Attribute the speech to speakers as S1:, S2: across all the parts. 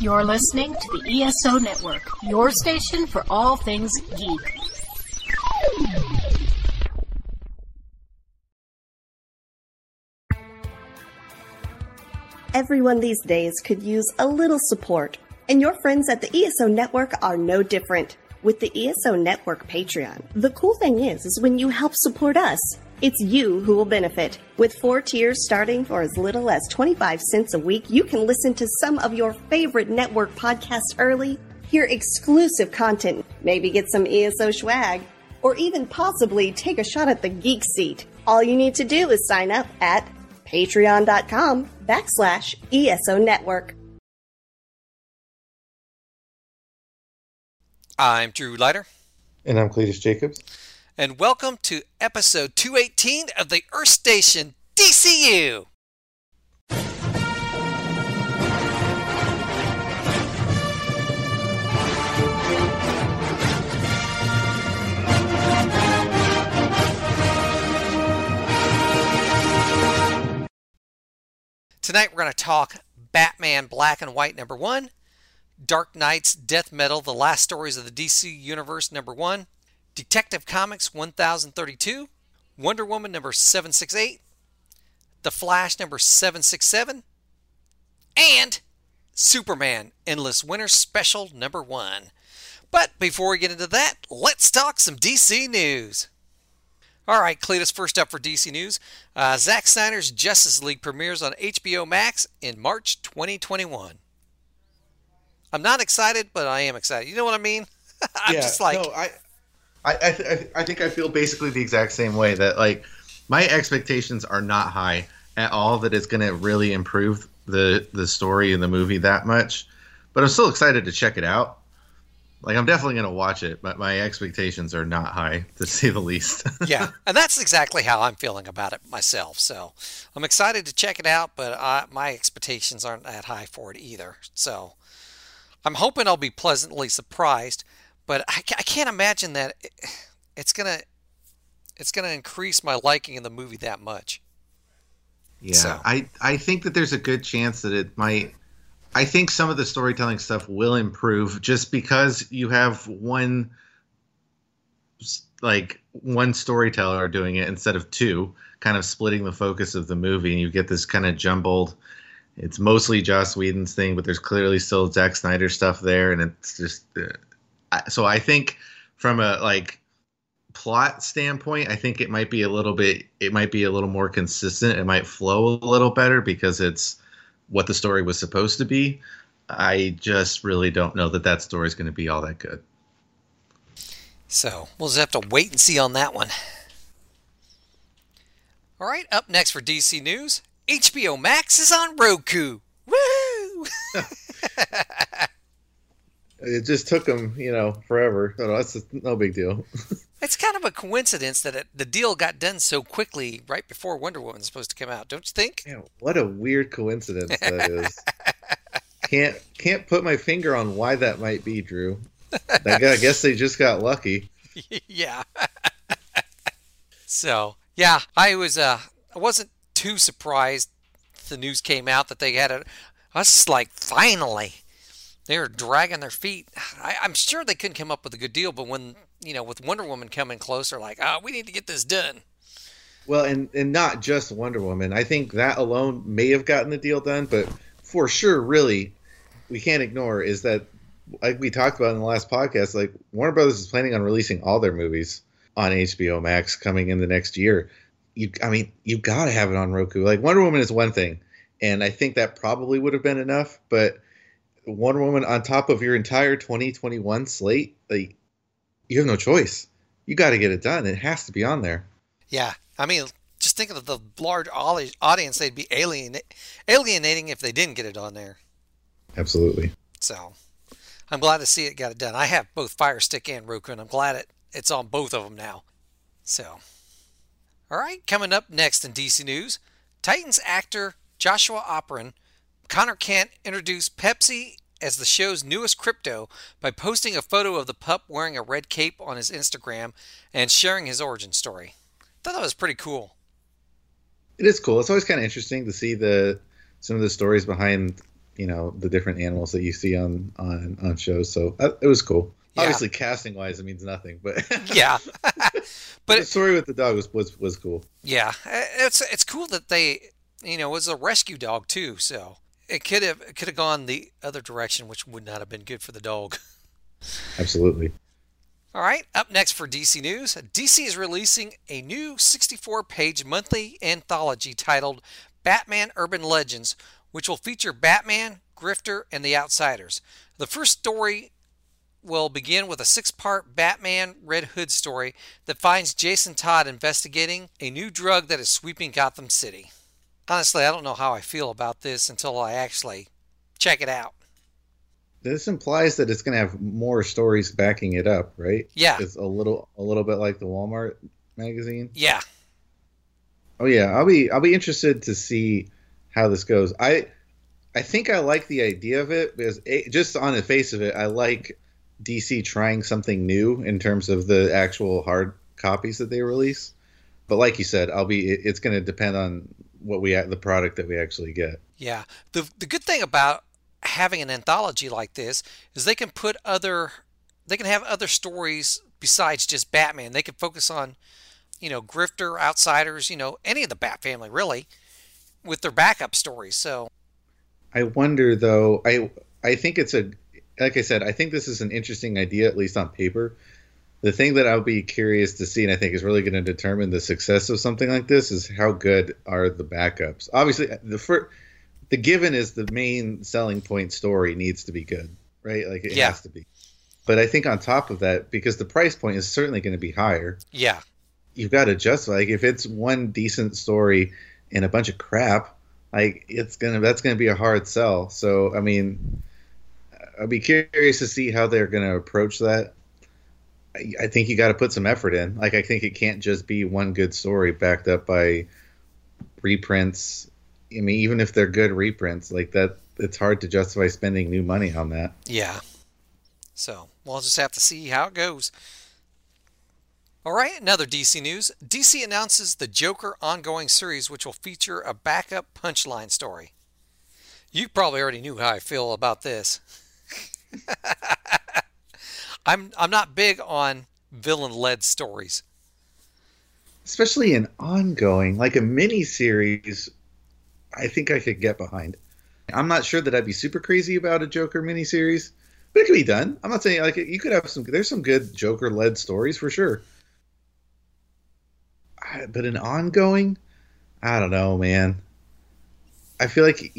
S1: You're listening to the ESO Network, your station for all things geek.
S2: Everyone these days could use a little support, and your friends at the ESO Network are no different. With the ESO Network Patreon, the cool thing is when you help support us, it's you who will benefit. With 4 tiers starting for as little as 25 cents a week, you can listen to some of your favorite network podcasts early, hear exclusive content, maybe get some ESO swag, or even possibly take a shot at the geek seat. All you need to do is sign up at patreon.com/ESO Network.
S3: I'm Drew Leiter.
S4: And I'm Cletus Jacobs.
S3: And welcome to episode 218 of the Earth Station DCU. Tonight we're going to talk Batman Black and White #1, Dark Knight's Death Metal, The Last Stories of the DC Universe #1, Detective Comics 1032, Wonder Woman #768, The Flash #767, and Superman Endless Winter Special #1. But before we get into that, let's talk some DC news. All right, Cletus, first up for DC news. Zack Snyder's Justice League premieres on HBO Max in March 2021. I'm not excited, but I am excited. You know what I mean? I'm just like...
S4: No, I think I feel basically the exact same way. That, like, my expectations are not high at all that it's going to really improve the story in the movie that much. But I'm still excited to check it out. Like, I'm definitely going to watch it, but my expectations are not high, to say the least.
S3: Yeah, and that's exactly how I'm feeling about it myself. So I'm excited to check it out, but my expectations aren't that high for it either. So I'm hoping I'll be pleasantly surprised, but I can't imagine that it's gonna increase my liking in the movie that much.
S4: Yeah,
S3: so.
S4: I think that there's a good chance that it might. I think some of the storytelling stuff will improve just because you have one storyteller doing it instead of two, kind of splitting the focus of the movie, and you get this kind of jumbled. It's mostly Joss Whedon's thing, but there's clearly still Zack Snyder stuff there, and it's just. So I think from a plot standpoint, I think it might be a little more consistent. It might flow a little better because it's what the story was supposed to be. I just really don't know that story is going to be all that good.
S3: So we'll just have to wait and see on that one. All right, up next for DC News, HBO Max is on Roku. Woo!
S4: It just took them, forever. So that's no big deal.
S3: It's kind of a coincidence that the deal got done so quickly right before Wonder Woman was supposed to come out, don't you think?
S4: Yeah, what a weird coincidence that is. Can't put my finger on why that might be, Drew. I guess they just got lucky.
S3: Yeah. So, yeah, I wasn't too surprised the news came out that they had I was just like, finally. They were dragging their feet. I'm sure they couldn't come up with a good deal, but when, with Wonder Woman coming closer, like, we need to get this done.
S4: Well, and not just Wonder Woman. I think that alone may have gotten the deal done, but for sure, really, we can't ignore is that, like we talked about in the last podcast, like Warner Brothers is planning on releasing all their movies on HBO Max coming in the next year. You've got to have it on Roku. Like, Wonder Woman is one thing, and I think that probably would have been enough, but Wonder Woman on top of your entire 2021 slate, like, you have no choice. You got to get it done. It has to be on there.
S3: Yeah. I mean, just think of the large audience they'd be alienating if they didn't get it on there.
S4: Absolutely.
S3: So I'm glad to see it got it done. I have both Fire Stick and Roku, and I'm glad it's on both of them now. So, all right, coming up next in DC News, Titans actor Joshua Operin, Connor Kent introduced Pepsi as the show's newest crypto by posting a photo of the pup wearing a red cape on his Instagram and sharing his origin story. I thought that was pretty cool.
S4: It is cool. It's always kind of interesting to see some of the stories behind, the different animals that you see on shows. So it was cool.
S3: Yeah.
S4: Obviously, casting wise, it means nothing, but
S3: yeah.
S4: but the story with the dog was cool.
S3: Yeah, it's cool that they, it was a rescue dog too, so it could have gone the other direction, which would not have been good for the dog.
S4: Absolutely.
S3: All right, up next for DC News, DC is releasing a new 64-page monthly anthology titled Batman Urban Legends, which will feature Batman, Grifter, and the Outsiders. The first story will begin with a 6-part Batman Red Hood story that finds Jason Todd investigating a new drug that is sweeping Gotham City. Honestly, I don't know how I feel about this until I actually check it out.
S4: This implies that it's going to have more stories backing it up, right?
S3: Yeah.
S4: It's a little bit like the Walmart magazine.
S3: Yeah.
S4: Oh yeah, I'll be interested to see how this goes. I think I like the idea of it because just on the face of it, I like DC trying something new in terms of the actual hard copies that they release. But like you said, it's going to depend on the product that we actually get.
S3: Yeah. The good thing about having an anthology like this is they can have other stories besides just Batman. They can focus on, Grifter, Outsiders, any of the Bat family really with their backup stories. So
S4: I wonder though, I think like I said, I think this is an interesting idea, at least on paper. The thing that I'll be curious to see, and I think is really going to determine the success of something like this, is how good are the backups. Obviously, the given is the main selling point story needs to be good, right? Like it has to be. But I think on top of that, because the price point is certainly going to be higher.
S3: Yeah.
S4: You've got to justify, like if it's one decent story and a bunch of crap, like that's going to be a hard sell. So, I mean, I'll be curious to see how they're going to approach that. I think you got to put some effort in. Like, I think it can't just be one good story backed up by reprints. I mean, even if they're good reprints, like that, it's hard to justify spending new money on that.
S3: Yeah. So we'll just have to see how it goes. All right, another DC news. DC announces the Joker ongoing series, which will feature a backup Punchline story. You probably already knew how I feel about this. I'm not big on villain-led stories.
S4: Especially an ongoing, like a mini-series, I think I could get behind. I'm not sure that I'd be super crazy about a Joker mini-series, but it could be done. I'm not saying, like, you could have there's some good Joker-led stories for sure. But an ongoing, I don't know, man. I feel like,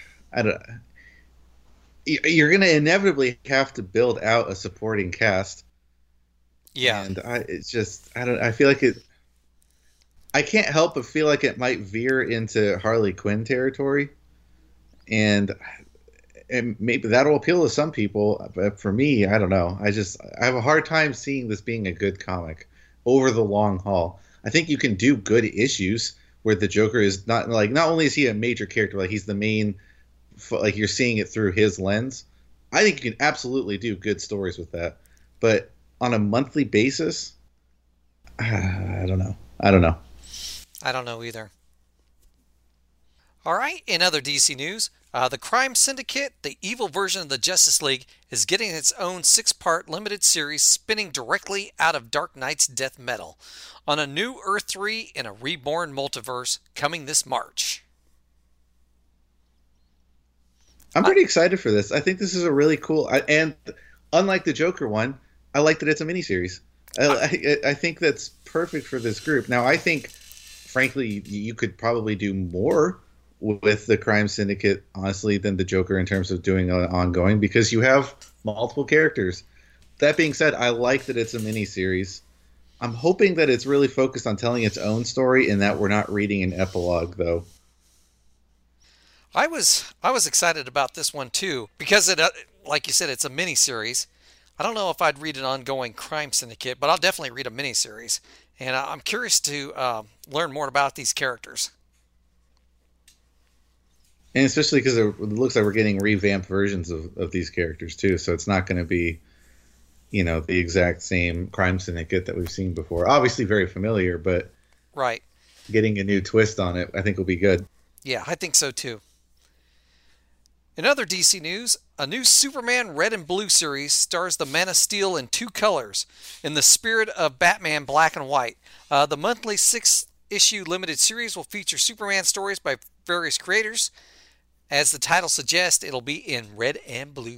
S4: you're going to inevitably have to build out a supporting cast.
S3: Yeah.
S4: And I feel like I can't help but feel like it might veer into Harley Quinn territory. And maybe that'll appeal to some people, but for me, I don't know. I have a hard time seeing this being a good comic over the long haul. I think you can do good issues where the Joker is not only is he a major character, like he's the main, like you're seeing it through his lens. I think you can absolutely do good stories with that, but on a monthly basis, I don't know.
S3: I don't know either. All right, in other DC news, the Crime Syndicate, the evil version of the Justice League, is getting its own 6-part limited series spinning directly out of Dark Knight's death metal on a new Earth 3 in a reborn multiverse coming this March.
S4: I'm pretty excited for this. I think this is a really cool, and unlike the Joker one, I like that it's a miniseries. I think that's perfect for this group. Now, I think, frankly, you could probably do more with the Crime Syndicate, honestly, than the Joker in terms of doing an ongoing, because you have multiple characters. That being said, I like that it's a miniseries. I'm hoping that it's really focused on telling its own story and that we're not reading an epilogue, though.
S3: I was excited about this one too because it, like you said, it's a miniseries. I don't know if I'd read an ongoing Crime Syndicate, but I'll definitely read a miniseries, and I'm curious to learn more about these characters.
S4: And especially because it looks like we're getting revamped versions of these characters too, so it's not going to be, the exact same Crime Syndicate that we've seen before. Obviously very familiar, but
S3: right,
S4: getting a new twist on it, I think will be good.
S3: Yeah, I think so too. In other DC news, a new Superman Red and Blue series stars the Man of Steel in 2 colors, in the spirit of Batman Black and White. The monthly 6-issue limited series will feature Superman stories by various creators. As the title suggests, it'll be in red and blue.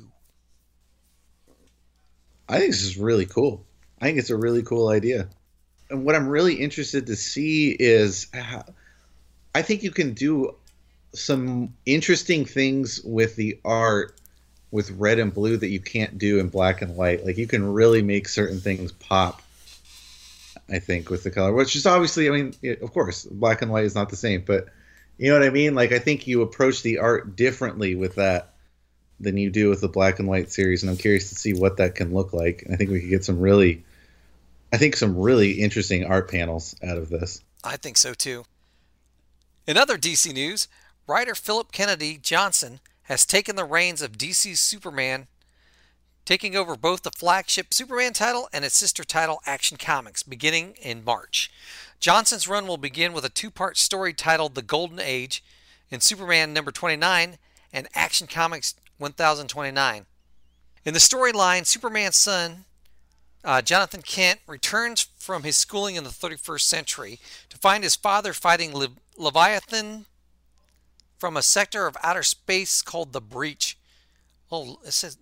S4: I think this is really cool. I think it's a really cool idea. And what I'm really interested to see is I think you can do some interesting things with the art with red and blue that you can't do in black and white. Like, you can really make certain things pop, I think, with the color, which is obviously, I mean, of course, black and white is not the same, but you know what I mean? Like, I think you approach the art differently with that than you do with the black and white series, and I'm curious to see what that can look like. And I think we could get some really interesting art panels out of this.
S3: I think so too. In other DC news, writer Philip Kennedy Johnson has taken the reins of DC's Superman, taking over both the flagship Superman title and its sister title Action Comics, beginning in March. Johnson's run will begin with a 2-part story titled The Golden Age in Superman number 29 and Action Comics 1029. In the storyline, Superman's son, Jonathan Kent, returns from his schooling in the 31st century to find his father fighting Leviathan from a sector of outer space called the Breach. Oh, it says...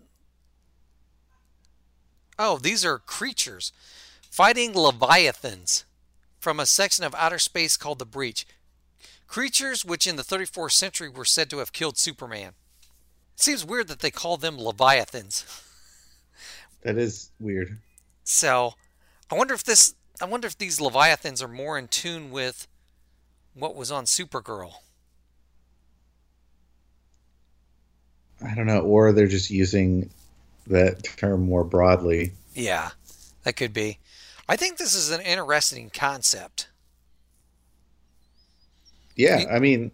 S3: Oh, these are creatures fighting Leviathans from a section of outer space called the Breach. Creatures which in the 34th century were said to have killed Superman. It seems weird that they call them Leviathans.
S4: That is weird.
S3: So, I wonder if these Leviathans are more in tune with what was on Supergirl.
S4: I don't know, or they're just using that term more broadly.
S3: Yeah, that could be. I think this is an interesting concept.
S4: Yeah, I mean,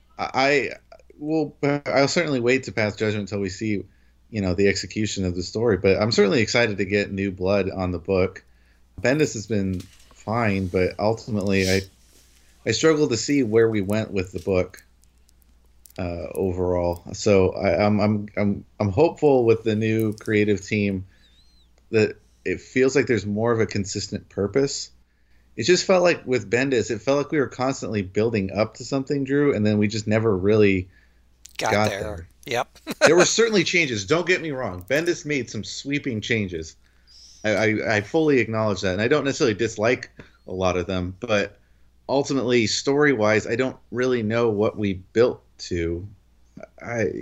S4: I'll certainly wait to pass judgment until we see, the execution of the story. But I'm certainly excited to get new blood on the book. Bendis has been fine, but ultimately, I struggle to see where we went with the book overall. So I'm hopeful with the new creative team that it feels like there's more of a consistent purpose. It just felt like with Bendis, it felt like we were constantly building up to something, Drew, and then we just never really got there.
S3: Yep.
S4: There were certainly changes. Don't get me wrong. Bendis made some sweeping changes. I fully acknowledge that, and I don't necessarily dislike a lot of them, but ultimately, story-wise, I don't really know what we built to. I'm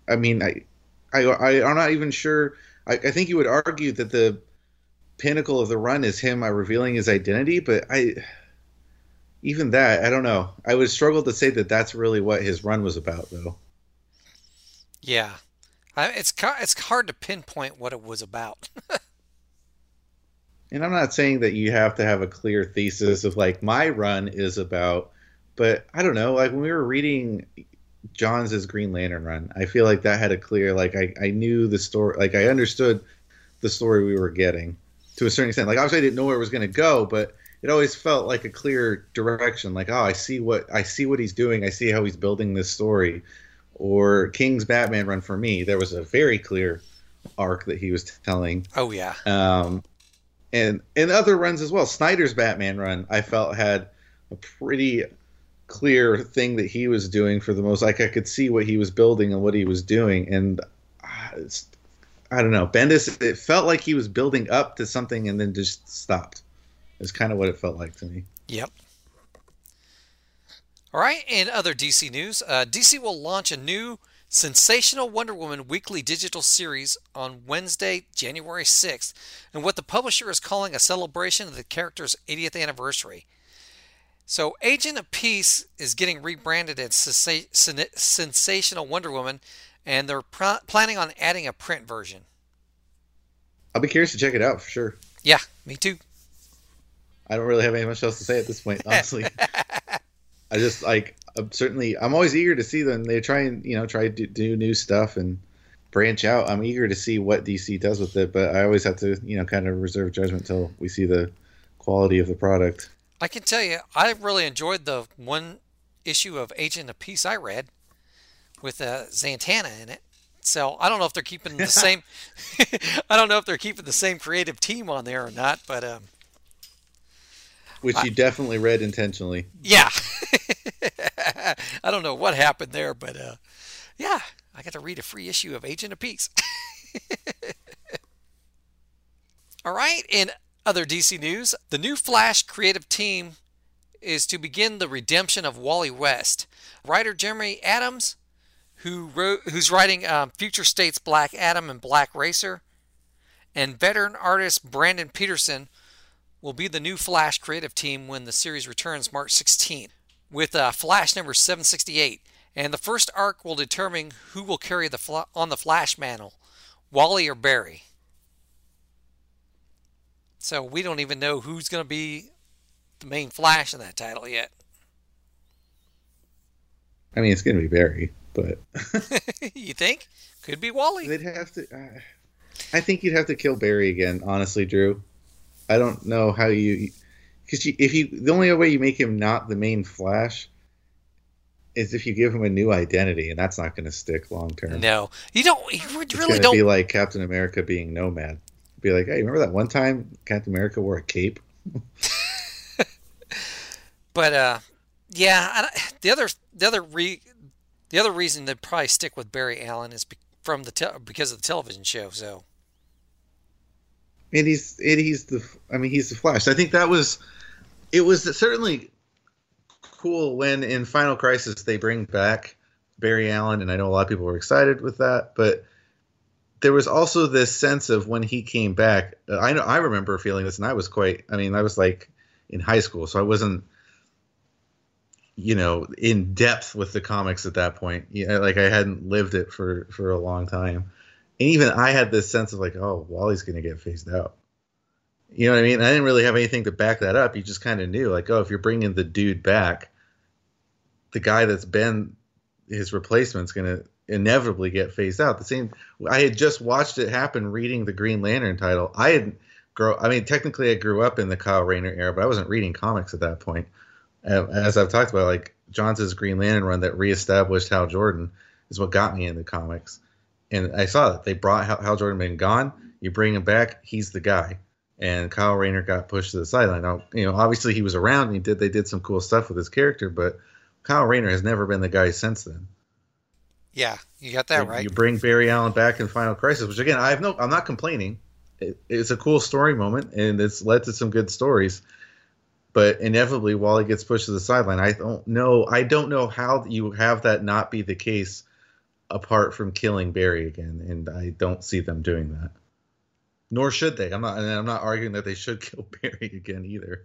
S4: not even sure. I think you would argue that the pinnacle of the run is him revealing his identity, but even that, I don't know. I would struggle to say that that's really what his run was about, though.
S3: Yeah, it's hard to pinpoint what it was about.
S4: And I'm not saying that you have to have a clear thesis of like my run is about, but I don't know. Like when we were reading Johns' Green Lantern run, I feel like that had a clear, like I knew the story, like I understood the story we were getting to a certain extent. Like obviously I didn't know where it was going to go, but it always felt like a clear direction. Like, oh, I see what he's doing. I see how he's building this story. Or King's Batman run for me, there was a very clear arc that he was telling.
S3: Oh yeah.
S4: And in other runs as well, Snyder's Batman run, I felt had a pretty clear thing that he was doing for the most. Like I could see what he was building and what he was doing, and I don't know. Bendis, it felt like he was building up to something and then just stopped. It's kind of what it felt like to me.
S3: Yep. All right, in other DC news, DC will launch a new Sensational Wonder Woman weekly digital series on Wednesday, January 6th, and what the publisher is calling a celebration of the character's 80th anniversary. So Agent of Peace is getting rebranded as Sensational Wonder Woman, and they're planning on adding a print version.
S4: I'll be curious to check it out for sure.
S3: Yeah, me too.
S4: I don't really have any much else to say at this point, honestly. I just I'm always eager to see them. They try to do new stuff and branch out. I'm eager to see what DC does with it, but I always have to, kind of reserve judgment until we see the quality of the product.
S3: I can tell you, I really enjoyed the one issue of Agent of Peace I read with Zatanna in it. So I don't know if they're keeping the same. I don't know if they're keeping the same creative team on there or not, but
S4: which you definitely read intentionally.
S3: Yeah. I don't know what happened there, but yeah, I got to read a free issue of Agent of Peace. All right, in other DC news, the new Flash creative team is to begin the redemption of Wally West. Writer Jeremy Adams, who's writing Future State's Black Adam and Black Racer, and veteran artist Brandon Peterson will be the new Flash creative team when the series returns March 16th with Flash number 768. And the first arc will determine who will carry on the Flash mantle, Wally or Barry. So we don't even know who's going to be the main Flash in that title yet.
S4: I mean, it's going to be Barry, but...
S3: You think? Could be Wally.
S4: They'd have to... I think you'd have to kill Barry again, honestly, Drew. I don't know how you... Because the only way you make him not the main Flash is if you give him a new identity, and that's not going to stick long term.
S3: No. You don't... You really
S4: don't... It's going to be like Captain America being Nomad. Be like, hey, remember that one time Captain America wore a cape?
S3: But yeah, the other reason they'd probably stick with Barry Allen is because of the television show. So,
S4: and he's the Flash. I think it was certainly cool when in Final Crisis they bring back Barry Allen, and I know a lot of people were excited with that, but there was also this sense of when he came back. I remember feeling this, and I was like in high school, so I wasn't, in depth with the comics at that point. Like I hadn't lived it for a long time, and even I had this sense of like, oh, Wally's going to get phased out. You know what I mean? I didn't really have anything to back that up. You just kind of knew, like, oh, if you're bringing the dude back, the guy that's been his replacement's going to inevitably get phased out. I had just watched it happen reading the Green Lantern title. Technically I grew up in the Kyle Rayner era, but I wasn't reading comics at that point. As I've talked about, like Johnson's Green Lantern run that reestablished Hal Jordan is what got me into comics. And I saw that they brought Hal Jordan been gone. You bring him back, he's the guy. And Kyle Rayner got pushed to the sideline. Now, obviously he was around and they did some cool stuff with his character, but Kyle Rayner has never been the guy since then.
S3: Yeah, you got that right.
S4: You bring Barry Allen back in Final Crisis, which again, I'm not complaining. It's a cool story moment, and it's led to some good stories. But inevitably, Wally gets pushed to the sideline. I don't know how you have that not be the case, apart from killing Barry again, and I don't see them doing that. Nor should they. I'm not arguing that they should kill Barry again either.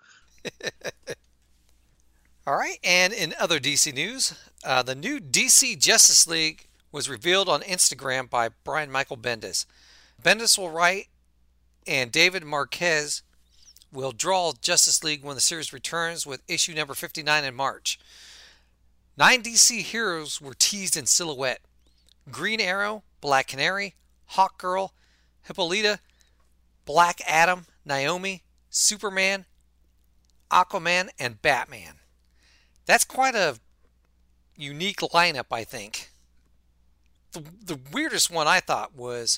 S3: All right, and in other DC news, the new DC Justice League was revealed on Instagram by Brian Michael Bendis. Bendis will write, and David Marquez will draw Justice League when the series returns with issue number 59 in March. 9 DC heroes were teased in silhouette. Green Arrow, Black Canary, Hawkgirl, Hippolyta, Black Adam, Naomi, Superman, Aquaman, and Batman. That's quite a unique lineup, I think. The weirdest one I thought was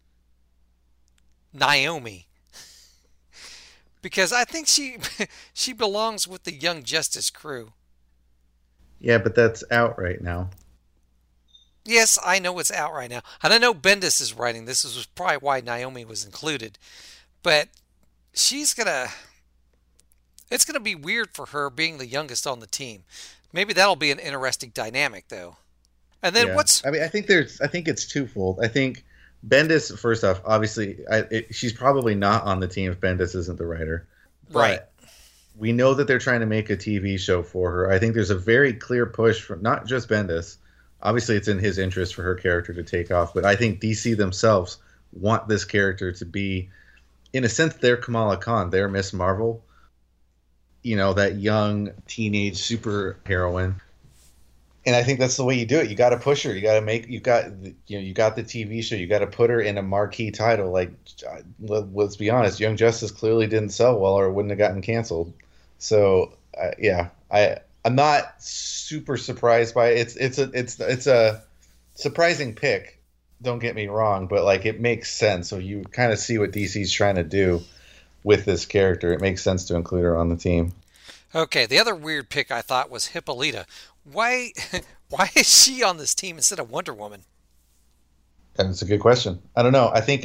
S3: Naomi. Because I think she belongs with the Young Justice crew.
S4: Yeah, but that's out right now.
S3: Yes, I know it's out right now. And I know Bendis is writing this. This was probably why Naomi was included. But it's going to be weird for her being the youngest on the team. Maybe that'll be an interesting dynamic, though. And then
S4: I think it's twofold. I think Bendis, first off, obviously, she's probably not on the team if Bendis isn't the writer.
S3: Right.
S4: But we know that they're trying to make a TV show for her. I think there's a very clear push from not just Bendis. Obviously, it's in his interest for her character to take off. But I think DC themselves want this character to be, in a sense, their Kamala Khan, their Miss Marvel. That young teenage superheroine. And I think that's the way you do it. You got to push her. You got the TV show. You got to put her in a marquee title. Like, let's be honest, Young Justice clearly didn't sell well, or it wouldn't have gotten canceled. So, I'm not super surprised by it. It's a surprising pick, don't get me wrong, but like it makes sense. So you kind of see what DC's trying to do with this character. It makes sense to include her on the team.
S3: Okay, the other weird pick I thought was Hippolyta. Why why is she on this team instead of Wonder Woman?
S4: That's a good question. I don't know. I think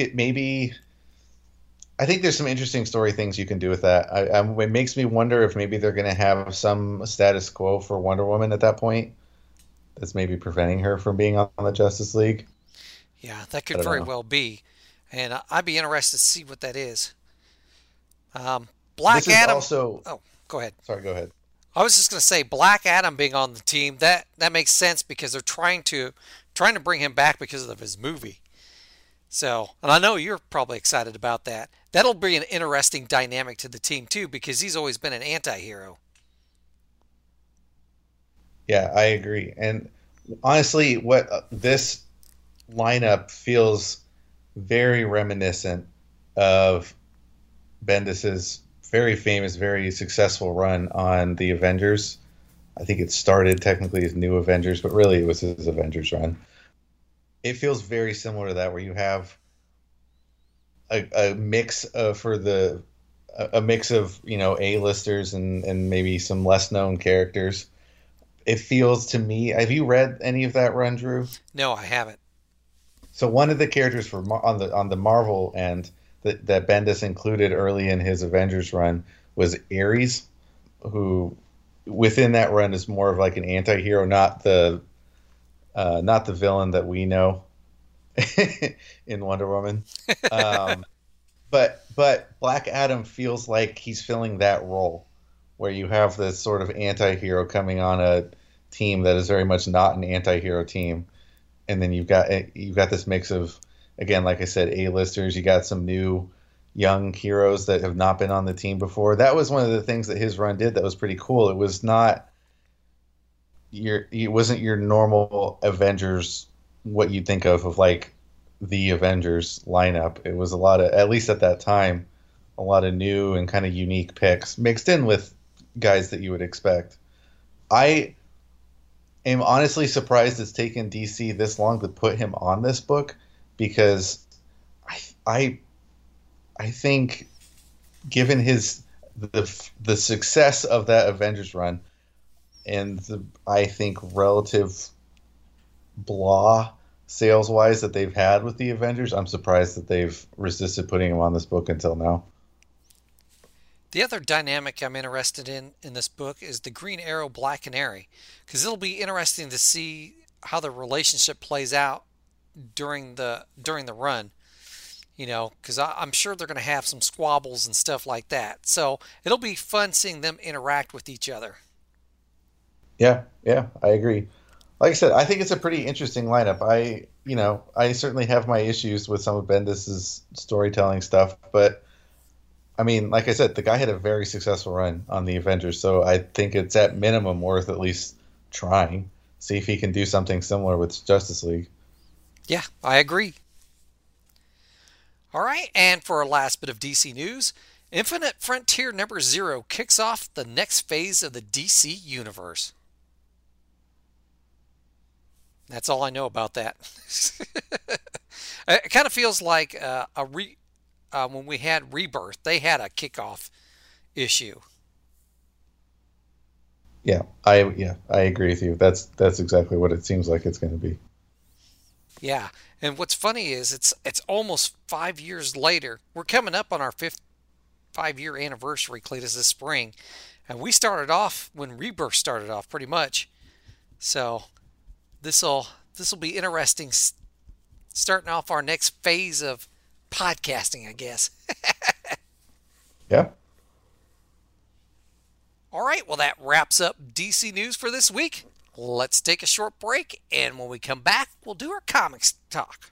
S4: there's some interesting story things you can do with that. It makes me wonder if maybe they're going to have some status quo for Wonder Woman at that point that's maybe preventing her from being on the Justice League.
S3: Yeah, that could very well be. And I'd be interested to see what that is. Black Adam. Oh, go ahead.
S4: Sorry, go ahead.
S3: I was just going to say Black Adam being on the team, that makes sense because they're trying to bring him back because of his movie. So, and I know you're probably excited about that. That'll be an interesting dynamic to the team too because he's always been an anti-hero.
S4: Yeah, I agree. And honestly, what this lineup feels very reminiscent of Bendis's very famous, very successful run on the Avengers. I think it started technically as New Avengers, but really it was his Avengers run. It feels very similar to that, where you have a mix of A-listers and maybe some less known characters. It feels to me. Have you read any of that run, Drew?
S3: No, I haven't.
S4: So one of the characters on the Marvel end that Bendis included early in his Avengers run was Ares, who within that run is more of like an anti-hero, not the villain that we know in Wonder Woman. But Black Adam feels like he's filling that role, where you have this sort of anti-hero coming on a team that is very much not an anti-hero team, and then you've got this mix of, again, like I said, A-listers. You got some new young heroes that have not been on the team before. That was one of the things that his run did that was pretty cool. It was not it wasn't your normal Avengers, what you think of like the Avengers lineup. It was a lot of, at least at that time, a lot of new and kind of unique picks mixed in with guys that you would expect. I am honestly surprised it's taken DC this long to put him on this book, because I think given the success of that Avengers run and I think relative blah sales wise that they've had with the Avengers, I'm surprised that they've resisted putting him on this book until now.
S3: The other dynamic I'm interested in this book is the Green Arrow Black Canary, because it'll be interesting to see how the relationship plays out during the run, because I'm sure they're going to have some squabbles and stuff like that. So it'll be fun seeing them interact with each other.
S4: Yeah, I agree. Like I said, I think it's a pretty interesting lineup. I certainly have my issues with some of Bendis's storytelling stuff, but I mean, like I said, the guy had a very successful run on the Avengers, so I think it's at minimum worth at least trying. See if he can do something similar with Justice League.
S3: Yeah, I agree. All right, and for our last bit of DC news, Infinite Frontier number 0 kicks off the next phase of the DC universe. That's all I know about that. It kind of feels like when we had Rebirth, they had a kickoff issue.
S4: Yeah, I agree with you. That's exactly what it seems like it's going to be.
S3: Yeah, and what's funny is it's almost 5 years later. We're coming up on our 5-year anniversary, Cletus, this spring, and we started off when Rebirth started off, pretty much. So this'll be interesting, starting off our next phase of podcasting, I guess.
S4: Yeah.
S3: All right, well, that wraps up DC news for this week. Let's take a short break, and when we come back, we'll do our comics talk.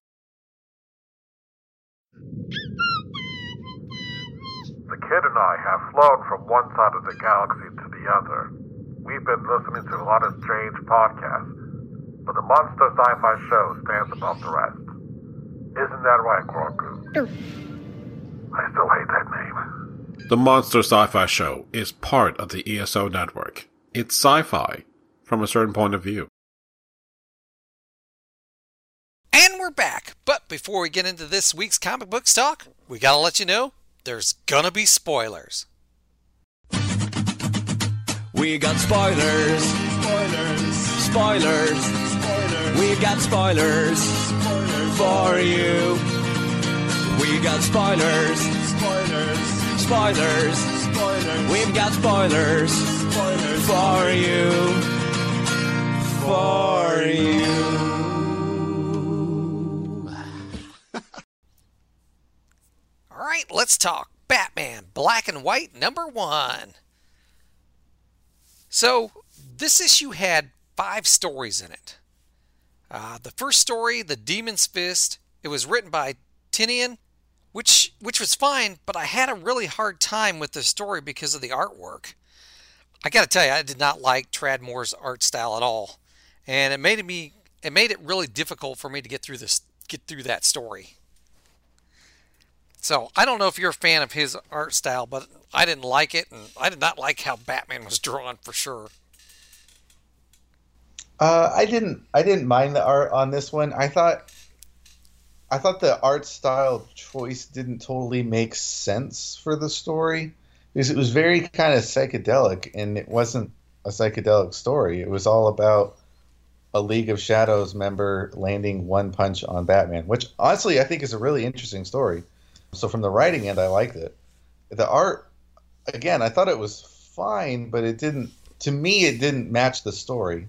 S5: The kid and I have flown from one side of the galaxy to the other. We've been listening to a lot of strange podcasts, but the Monster Sci-Fi Show stands above the rest. Isn't that right, Grogu? I still hate that name.
S6: The Monster Sci-Fi Show is part of the ESO network. It's sci-fi from a certain point of view.
S3: And we're back. But before we get into this week's comic books talk, we gotta let you know there's gonna be spoilers.
S7: We got spoilers. Spoilers. We got spoilers. For you. We got spoilers. Spoilers. We've got spoilers. For you. For you.
S3: All right, let's talk Batman Black and White #1. So, this issue had 5 stories in it. The first story, The Demon's Fist, it was written by Tinian, which was fine, but I had a really hard time with the story because of the artwork. I gotta tell you, I did not like Tradd Moore's art style at all, and it made it really difficult for me to get through that story. So, I don't know if you're a fan of his art style, but I didn't like it, and I did not like how Batman was drawn for sure.
S4: I didn't mind the art on this one. I thought the art style choice didn't totally make sense for the story because it was very kind of psychedelic, and it wasn't a psychedelic story. It was all about a League of Shadows member landing one punch on Batman, which honestly I think is a really interesting story. So from the writing end, I liked it. The art, again, I thought it was fine, but it didn't match the story.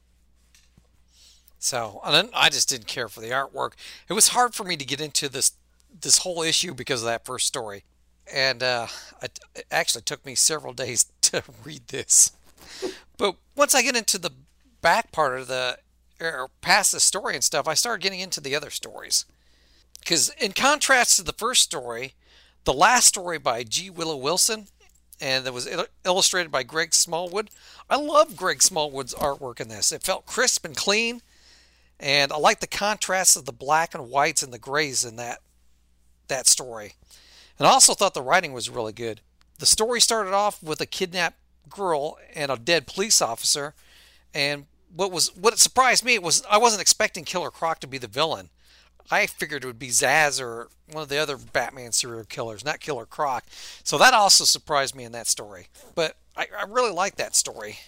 S3: So, and then I just didn't care for the artwork. It was hard for me to get into this whole issue because of that first story. And it actually took me several days to read this. But once I get into the back part of or past the story and stuff, I started getting into the other stories. Because in contrast to the first story, the last story by G. Willow Wilson, and that was illustrated by Greg Smallwood. I love Greg Smallwood's artwork in this. It felt crisp and clean, and I like the contrast of the black and whites and the grays in that story. And I also thought the writing was really good. The story started off with a kidnapped girl and a dead police officer, and what surprised me was I wasn't expecting Killer Croc to be the villain. I figured it would be Zsasz or one of the other Batman serial killers, not Killer Croc. So that also surprised me in that story. But I really liked that story.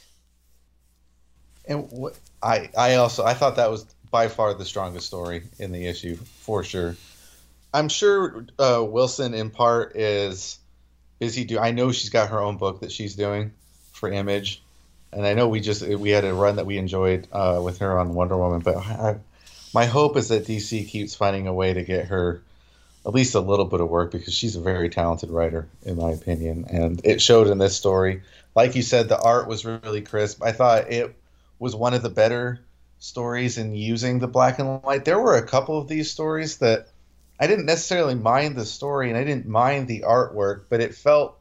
S4: And I thought that was by far the strongest story in the issue, for sure. I'm sure Wilson in part is busy I know she's got her own book that she's doing for Image, and I know we had a run that we enjoyed with her on Wonder Woman, but my hope is that DC keeps finding a way to get her at least a little bit of work because she's a very talented writer, in my opinion. And it showed in this story. Like you said, the art was really crisp. I thought it was one of the better stories in using the black and white. There were a couple of these stories that I didn't necessarily mind the story and I didn't mind the artwork, but it felt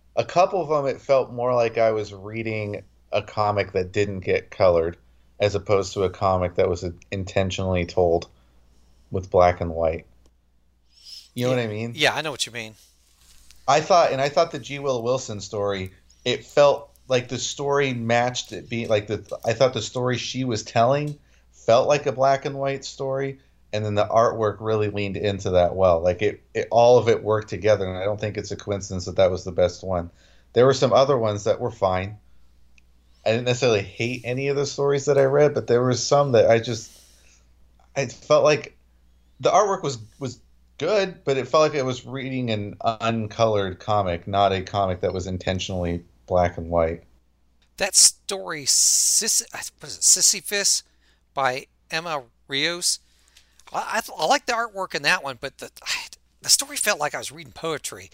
S4: more like I was reading a comic that didn't get colored, as opposed to a comic that was intentionally told with black and white. You know what I mean?
S3: Yeah, I know what you mean.
S4: I thought the G. Willow Wilson story, it felt like the story matched it being like I thought the story she was telling felt like a black and white story, and then the artwork really leaned into that well. Like it all of it worked together, and I don't think it's a coincidence that was the best one. There were some other ones that were fine. I didn't necessarily hate any of the stories that I read, but there were some that I felt like the artwork was good, but it felt like it was reading an uncolored comic, not a comic that was intentionally black and white.
S3: That story, Sisyphus by Emma Rios, I like the artwork in that one, but the story felt like I was reading poetry.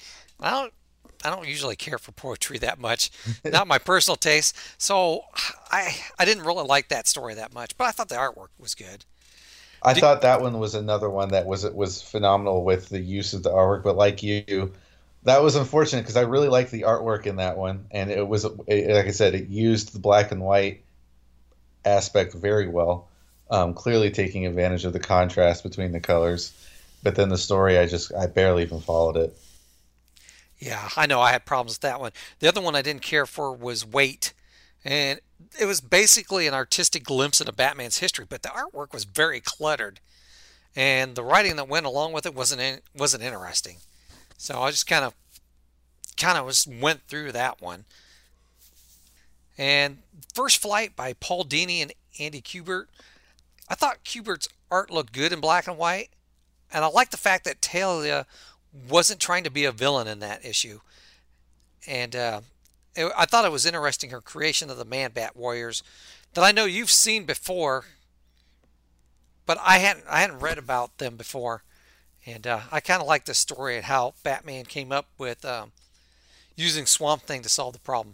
S3: I don't usually care for poetry that much, not my personal taste. So I didn't really like that story that much, but I thought the artwork was good.
S4: I thought that one was another one that was phenomenal with the use of the artwork. But like you, that was unfortunate because I really liked the artwork in that one, and like I said, it used the black and white aspect very well, clearly taking advantage of the contrast between the colors. But then the story, I barely even followed it.
S3: Yeah, I know I had problems with that one. The other one I didn't care for was Wait. And it was basically an artistic glimpse into Batman's history, but the artwork was very cluttered. and the writing that went along with it wasn't interesting. So I just kind of went through that one. And First Flight by Paul Dini and Andy Kubert. I thought Kubert's art looked good in black and white, and I like the fact that Talia wasn't trying to be a villain in that issue. And I thought it was interesting, her creation of the Man-Bat Warriors that I know you've seen before, but I hadn't read about them before. And I kind of like the story and how Batman came up with using Swamp Thing to solve the problem.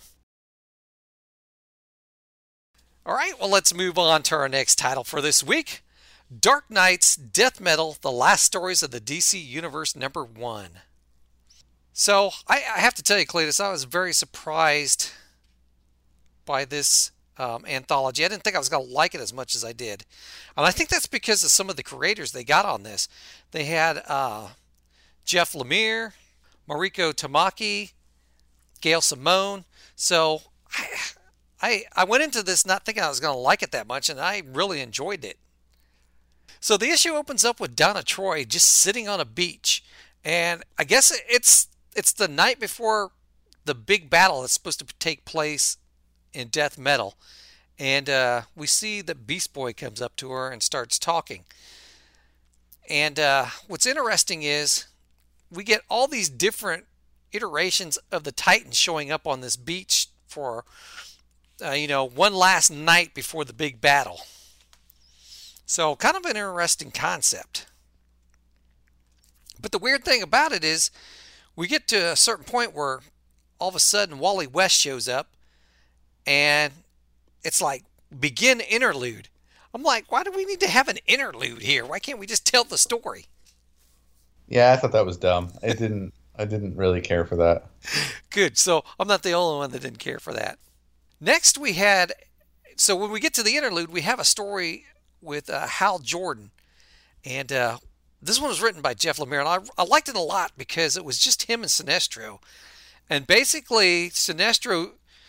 S3: All right, well, let's move on to our next title for this week. Dark Knight's Death Metal, The Last Stories of the DC Universe #1. So, I have to tell you, Cletus, I was very surprised by this anthology. I didn't think I was going to like it as much as I did. And I think that's because of some of the creators they got on this. They had Jeff Lemire, Mariko Tamaki, Gail Simone. So, I went into this not thinking I was going to like it that much, and I really enjoyed it. So the issue opens up with Donna Troy just sitting on a beach, and I guess it's the night before the big battle that's supposed to take place in Death Metal, and we see that Beast Boy comes up to her and starts talking. And what's interesting is we get all these different iterations of the Titans showing up on this beach for one last night before the big battle. So kind of an interesting concept. But the weird thing about it is we get to a certain point where all of a sudden Wally West shows up and it's like, begin interlude. I'm like, why do we need to have an interlude here? Why can't we just tell the story?
S4: Yeah, I thought that was dumb. I didn't really care for that.
S3: Good. So I'm not the only one that didn't care for that. Next so when we get to the interlude, we have a story with Hal Jordan. And this one was written by Jeff Lemire. And I liked it a lot because it was just him and Sinestro. And basically, Sinestro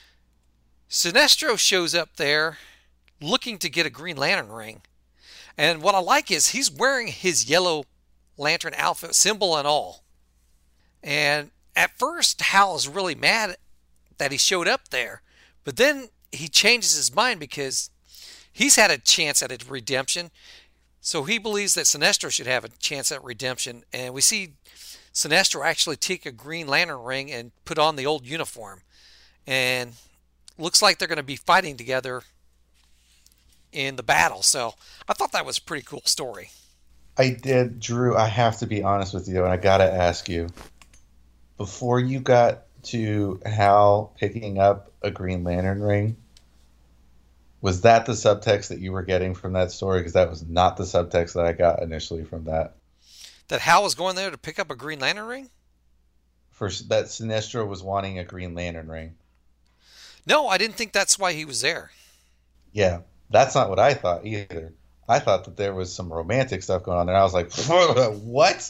S3: shows up there looking to get a Green Lantern ring. And what I like is he's wearing his Yellow Lantern outfit, symbol and all. And at first, Hal is really mad that he showed up there. But then he changes his mind because he's had a chance at a redemption. So he believes that Sinestro should have a chance at redemption. And we see Sinestro actually take a Green Lantern ring and put on the old uniform. And looks like they're going to be fighting together in the battle. So I thought that was a pretty cool story.
S4: I did, Drew. I have to be honest with you, and I got to ask you. Before you got to Hal picking up a Green Lantern ring, was that the subtext that you were getting from that story? Because that was not the subtext that I got initially from that.
S3: That Hal was going there to pick up a Green Lantern ring?
S4: That Sinestro was wanting a Green Lantern ring.
S3: No, I didn't think that's why he was there.
S4: Yeah, that's not what I thought either. I thought that there was some romantic stuff going on there. I was like, what?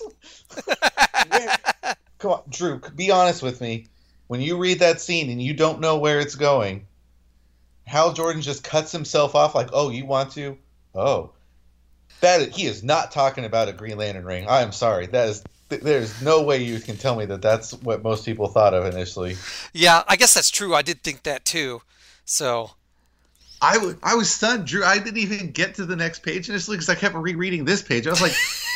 S4: Come on, Drew, be honest with me. When you read that scene and you don't know where it's going, Hal Jordan just cuts himself off like, oh, you want to? Oh. He is not talking about a Green Lantern ring. I am sorry. There's no way you can tell me that that's what most people thought of initially.
S3: Yeah, I guess that's true. I did think that too. So
S4: I was stunned, Drew. I didn't even get to the next page initially because I kept rereading this page. I was like,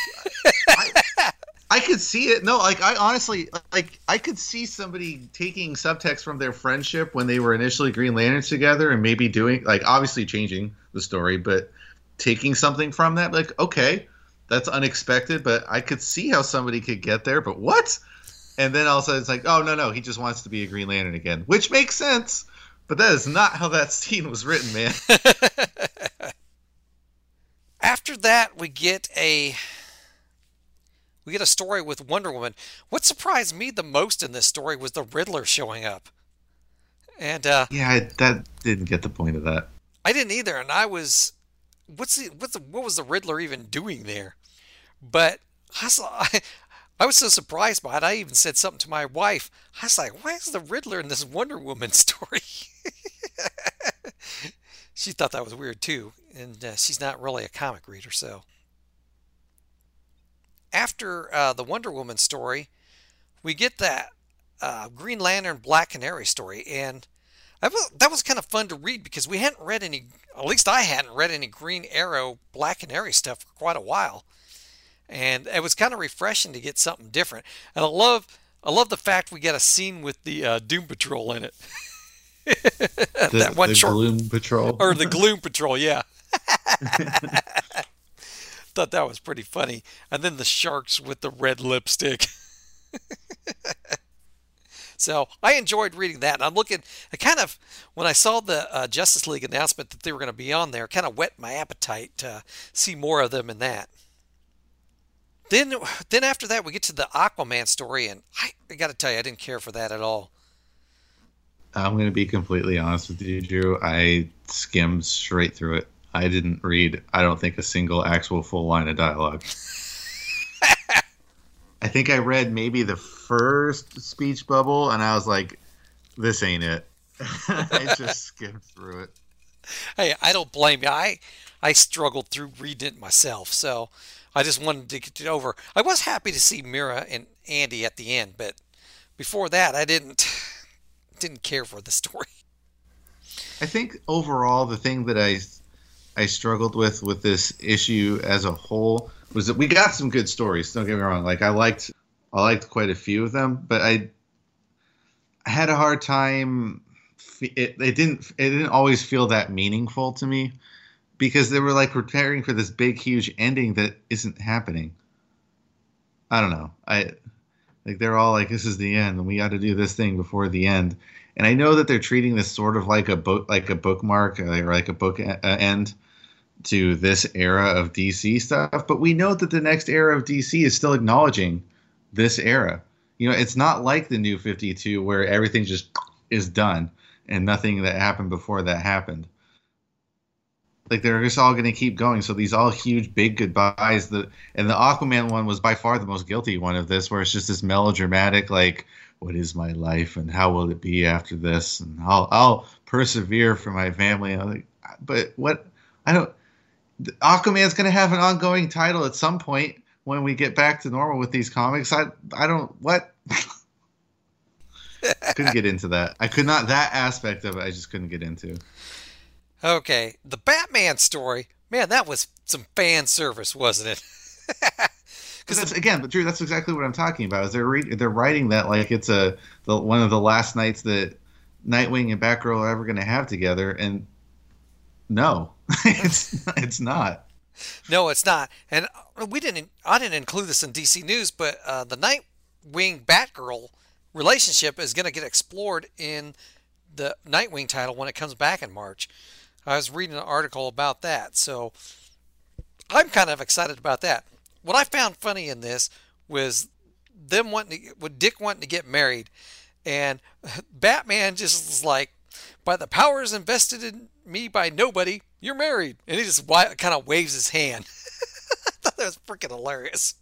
S4: I could see it. No, I honestly, I could see somebody taking subtext from their friendship when they were initially Green Lanterns together and maybe doing, obviously changing the story, but taking something from that. Like, okay, that's unexpected, but I could see how somebody could get there, but what? And then all of a sudden it's like, oh, no, he just wants to be a Green Lantern again, which makes sense, but that is not how that scene was written, man.
S3: After that, we get a story with Wonder Woman. What surprised me the most in this story was the Riddler showing up. And
S4: that didn't get the point of that.
S3: I didn't either, and I was, what was the Riddler even doing there? But I was so surprised by it. I even said something to my wife. I was like, why is the Riddler in this Wonder Woman story? She thought that was weird too, and she's not really a comic reader, so. after the Wonder Woman story, we get that Green Lantern Black Canary story, and that was kind of fun to read because we hadn't read any, at least I hadn't read any Green Arrow Black Canary stuff for quite a while, and it was kind of refreshing to get something different. And I love the fact we got a scene with the Doom Patrol in it. That one short
S8: Gloom Patrol,
S3: or the Gloom Patrol, yeah. Thought that was pretty funny. And then the sharks with the red lipstick. So I enjoyed reading that. And I'm looking, when I saw the Justice League announcement that they were going to be on there, kind of whet my appetite to see more of them in that. Then after that, we get to the Aquaman story, and I got to tell you, I didn't care for that at all.
S8: I'm going to be completely honest with you, Drew. I skimmed straight through it. I didn't read, I don't think, a single actual full line of dialogue. I think I read maybe the first speech bubble, and I was like, this ain't it. I just skimmed through it.
S3: Hey, I don't blame you. I struggled through reading it myself, so I just wanted to get it over. I was happy to see Mira and Andy at the end, but before that, I didn't care for the story.
S8: I think overall, the thing that I struggled with this issue as a whole was that we got some good stories. Don't get me wrong. Like I liked quite a few of them, but I had a hard time. It didn't always feel that meaningful to me because they were like preparing for this big, huge ending that isn't happening. I don't know. They're all like, this is the end, and we got to do this thing before the end. And I know that they're treating this sort of like a bookmark or like a book end to this era of DC stuff, but we know that the next era of DC is still acknowledging this era. You know, it's not like the New 52 where everything just is done and nothing that happened before that happened. Like they're just all going to keep going. So these all huge, big goodbyes. And the Aquaman one was by far the most guilty one of this, where it's just this melodramatic, like, what is my life and how will it be after this? And I'll persevere for my family. And I'm like, but what? Aquaman's going to have an ongoing title at some point when we get back to normal with these comics. I don't, what? Couldn't get into that. I could not, that aspect of it, I just couldn't get into.
S3: Okay. The Batman story, man, that was some fan service, wasn't it?
S8: But Drew, that's exactly what I'm talking about. Is they're writing that like it's one of the last nights that Nightwing and Batgirl are ever going to have together, and no, it's not.
S3: No, it's not. And I didn't include this in DC News, but the Nightwing Batgirl relationship is going to get explored in the Nightwing title when it comes back in March. I was reading an article about that, so I'm kind of excited about that. What I found funny in this was Dick wanting to get married, and Batman just was like, by the powers invested in me by nobody, you're married. And he just kind of waves his hand. I thought that was freaking hilarious.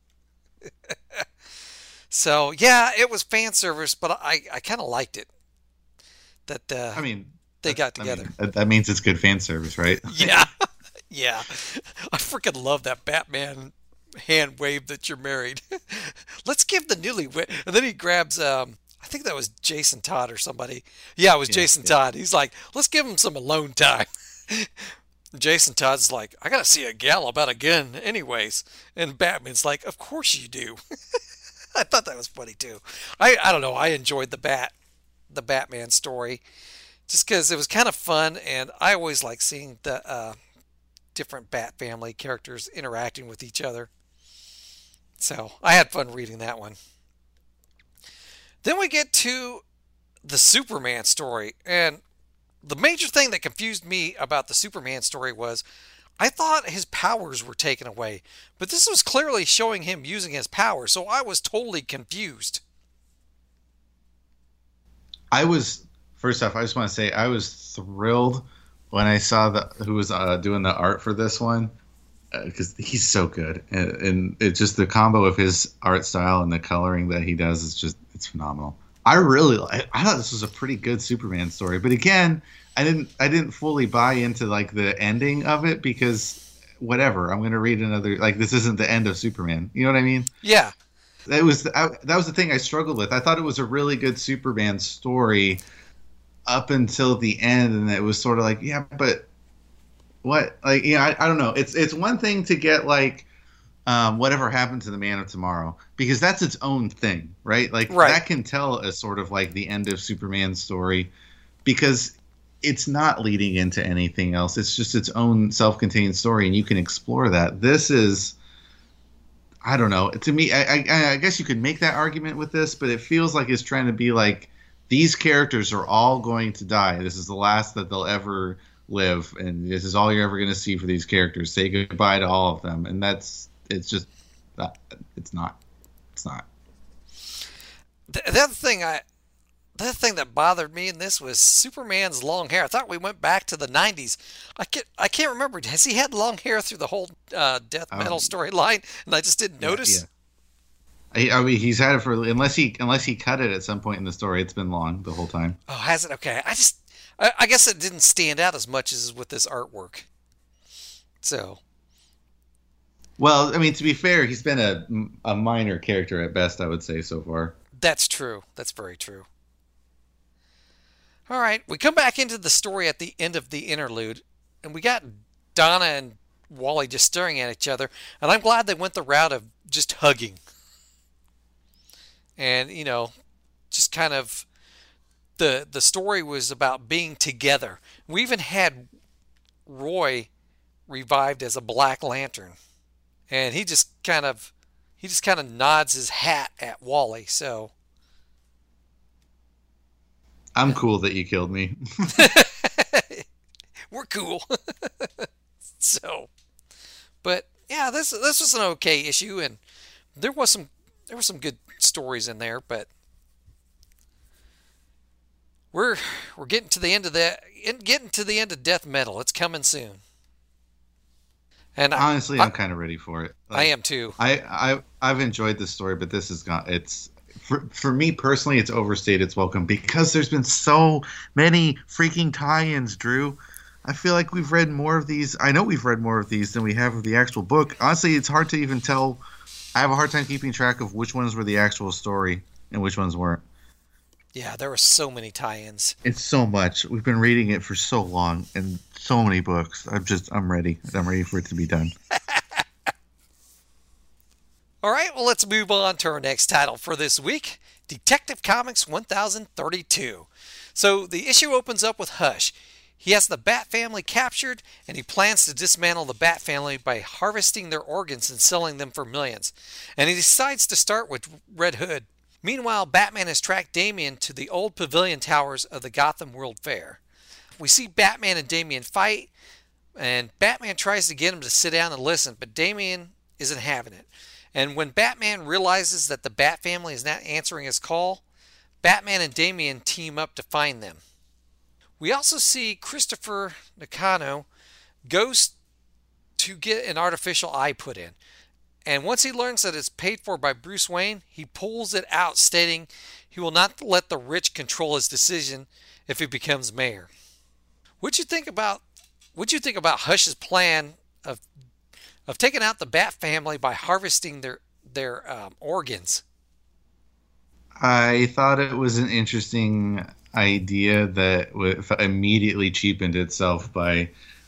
S3: So, yeah, it was fan service, but I kind of liked it. That they got together.
S8: That means it's good fan service, right?
S3: Yeah. Yeah. I freaking love that Batman hand wave that you're married. Let's give the newlywed. And then he grabs, I think that was Jason Todd or somebody. Yeah, it was Jason Todd. He's like, let's give him some alone time. Jason Todd's like, I got to see a gal about again anyways. And Batman's like, of course you do. I thought that was funny too. I don't know. I enjoyed the Batman story just because it was kind of fun. And I always like seeing the different Bat family characters interacting with each other. So I had fun reading that one. Then we get to the Superman story. And the major thing that confused me about the Superman story was I thought his powers were taken away. But this was clearly showing him using his powers. So I was totally confused.
S8: First off, I just want to say I was thrilled when I saw who was doing the art for this one. Because he's so good, and it's just the combo of his art style and the coloring that he does is it's phenomenal. I thought this was a pretty good Superman story, but again, I didn't fully buy into like the ending of it because whatever. I'm going to read another. Like, this isn't the end of Superman. You know what I mean?
S3: Yeah.
S8: That was the thing I struggled with. I thought it was a really good Superman story up until the end, and it was sort of like, yeah, but what? Like, yeah, I don't know. It's one thing to get like whatever happened to the Man of Tomorrow, because that's its own thing, right? Like that can tell a sort of like the end of Superman's story, because it's not leading into anything else. It's just its own self-contained story, and you can explore that. This is, I don't know. To me, I guess you could make that argument with this, but it feels like it's trying to be like, these characters are all going to die. This is the last that they'll ever live, and this is all you're ever going to see for these characters. Say goodbye to all of them, and it's not.
S3: The other thing that bothered me in this was Superman's long hair. I thought we went back to the 90s. I can't remember. Has he had long hair through the whole Death Metal storyline, and I just didn't notice?
S8: Yeah. I mean, he's had it for, unless he cut it at some point in the story. It's been long the whole time.
S3: Oh, has it? Okay. I guess it didn't stand out as much as with this artwork. So.
S8: Well, I mean, to be fair, he's been a minor character at best, I would say, so far.
S3: That's true. That's very true. All right, we come back into the story at the end of the interlude, and we got Donna and Wally just staring at each other, and I'm glad they went the route of just hugging. And, you know, just kind of the story was about being together. We even had Roy revived as a Black Lantern, and he just kind of nods his hat at Wally. So
S8: I'm cool that you killed me.
S3: We're cool. So, but yeah, this was an okay issue, and there were some good stories in there, but we're getting to the end of Death Metal. It's coming soon. And
S8: honestly, I'm kind of ready for it.
S3: Like, I am too.
S8: I've enjoyed this story, but this is not. It's for me personally, it's overstayed its welcome, because there's been so many freaking tie-ins, Drew. I feel like we've read more of these. I know we've read more of these than we have of the actual book. Honestly, it's hard to even tell. I have a hard time keeping track of which ones were the actual story and which ones weren't.
S3: Yeah, there were so many tie-ins.
S8: It's so much. We've been reading it for so long, and so many books. I'm ready. I'm ready for it to be done.
S3: All right, well, let's move on to our next title for this week, Detective Comics 1032. So the issue opens up with Hush. He has the Bat family captured, and he plans to dismantle the Bat family by harvesting their organs and selling them for millions. And he decides to start with Red Hood. Meanwhile, Batman has tracked Damian to the old pavilion towers of the Gotham World Fair. We see Batman and Damian fight, and Batman tries to get him to sit down and listen, but Damian isn't having it. And when Batman realizes that the Bat family is not answering his call, Batman and Damian team up to find them. We also see Christopher Nakano goes to get an artificial eye put in. And once he learns that it's paid for by Bruce Wayne, he pulls it out, stating he will not let the rich control his decision if he becomes mayor. What'd you think about Hush's plan of taking out the Bat family by harvesting their organs?
S8: I thought it was an interesting idea that immediately cheapened itself by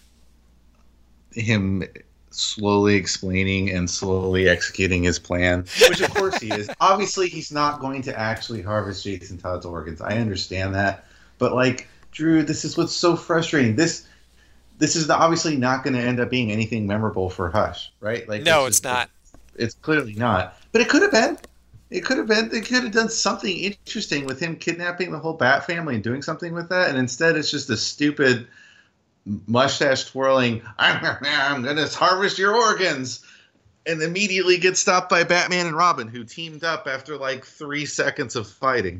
S8: him slowly explaining and slowly executing his plan, which of course he is. Obviously, he's not going to actually harvest Jason Todd's organs. I understand that. But, like, Drew, this is what's so frustrating. This is obviously not going to end up being anything memorable for Hush, right? Like,
S3: no, it's not.
S8: It's clearly not. But it could have been. It could have been. They could have done something interesting with him kidnapping the whole Bat family and doing something with that. And instead, it's just a stupid mustache twirling, I'm going to harvest your organs, and immediately get stopped by Batman and Robin, who teamed up after like 3 seconds of fighting.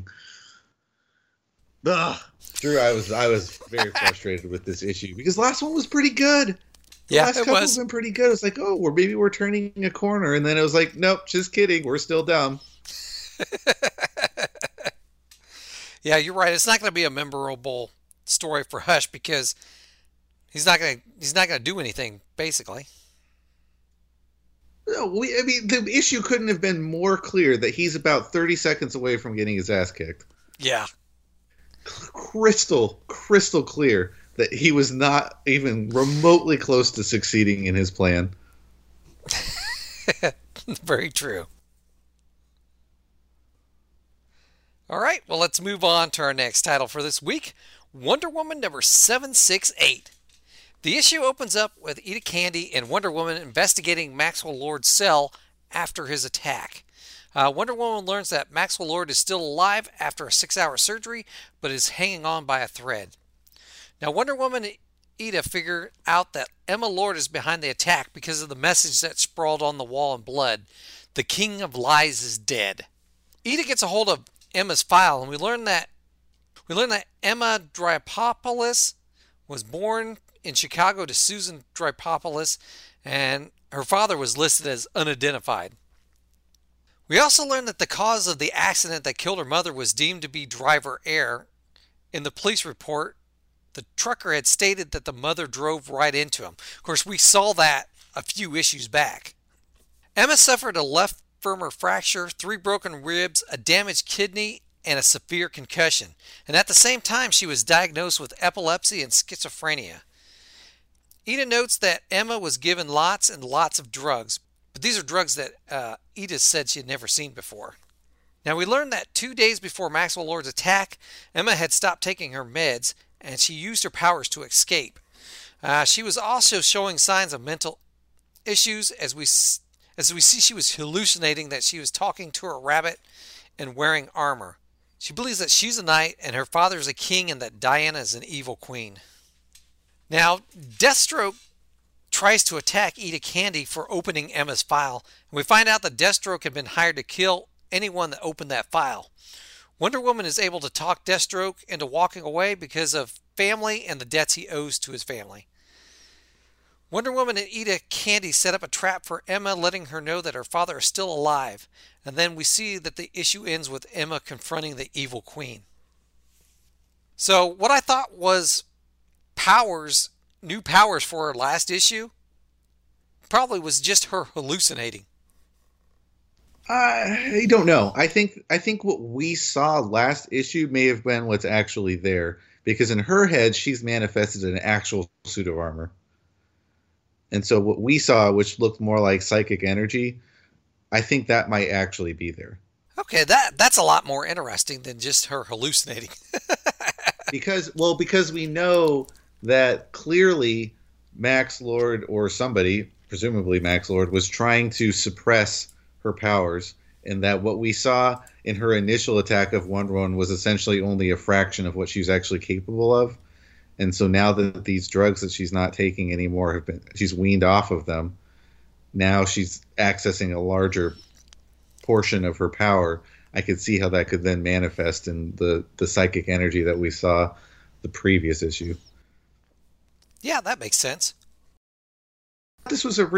S8: Ugh. Drew, I was very frustrated with this issue because the last one was pretty good. The last couple have been pretty good. It's like, oh, maybe we're turning a corner, and then it was like, nope, just kidding, we're still dumb.
S3: Yeah, you're right. It's not going to be a memorable story for Hush because he's not going to do anything basically.
S4: No, I mean, the issue couldn't have been more clear that he's about 30 seconds away from getting his ass kicked.
S3: Yeah.
S4: Crystal clear that he was not even remotely close to succeeding in his plan.
S3: Very true. All right, well, let's move on to our next title for this week, Wonder Woman number 768. The issue opens up with Ida Candy and Wonder Woman investigating Maxwell Lord's cell after his attack. Wonder Woman learns that Maxwell Lord is still alive after a 6-hour surgery, but is hanging on by a thread. Now, Wonder Woman and Ida figure out that Emma Lord is behind the attack because of the message that sprawled on the wall in blood. The King of Lies is dead. Ida gets a hold of Emma's file, and we learn that Emma Drypopoulos was born in Chicago to Susan Drypopoulos, and her father was listed as unidentified. We also learned that the cause of the accident that killed her mother was deemed to be driver error. In the police report, the trucker had stated that the mother drove right into him. Of course, we saw that a few issues back. Emma suffered a left femur fracture, 3 broken ribs, a damaged kidney, and a severe concussion. And at the same time, she was diagnosed with epilepsy and schizophrenia. Ida notes that Emma was given lots and lots of drugs, but these are drugs that Ida said she had never seen before. Now, we learned that 2 days before Maxwell Lord's attack, Emma had stopped taking her meds, and she used her powers to escape. She was also showing signs of mental issues as we see she was hallucinating that she was talking to a rabbit and wearing armor. She believes that she's a knight and her father is a king and that Diana is an evil queen. Now, Deathstroke tries to attack Ida Candy for opening Emma's file, and we find out that Deathstroke had been hired to kill anyone that opened that file. Wonder Woman is able to talk Deathstroke into walking away because of family and the debts he owes to his family. Wonder Woman and Ida Candy set up a trap for Emma, letting her know that her father is still alive, and then we see that the issue ends with Emma confronting the evil queen. So what I thought was new powers for her last issue, probably was just her hallucinating.
S4: I don't know. I think what we saw last issue may have been what's actually there, because in her head she's manifested an actual suit of armor. And so what we saw, which looked more like psychic energy, I think that might actually be there.
S3: Okay, that's a lot more interesting than just her hallucinating.
S4: because we know that clearly Max Lord or somebody, presumably Max Lord, was trying to suppress her powers, and that what we saw in her initial attack of Wonder Woman was essentially only a fraction of what she's actually capable of. And so now that these drugs that she's not taking anymore she's weaned off of them, now she's accessing a larger portion of her power. I could see how that could then manifest in the psychic energy that we saw the previous issue.
S3: Yeah, that makes sense.
S4: I thought this was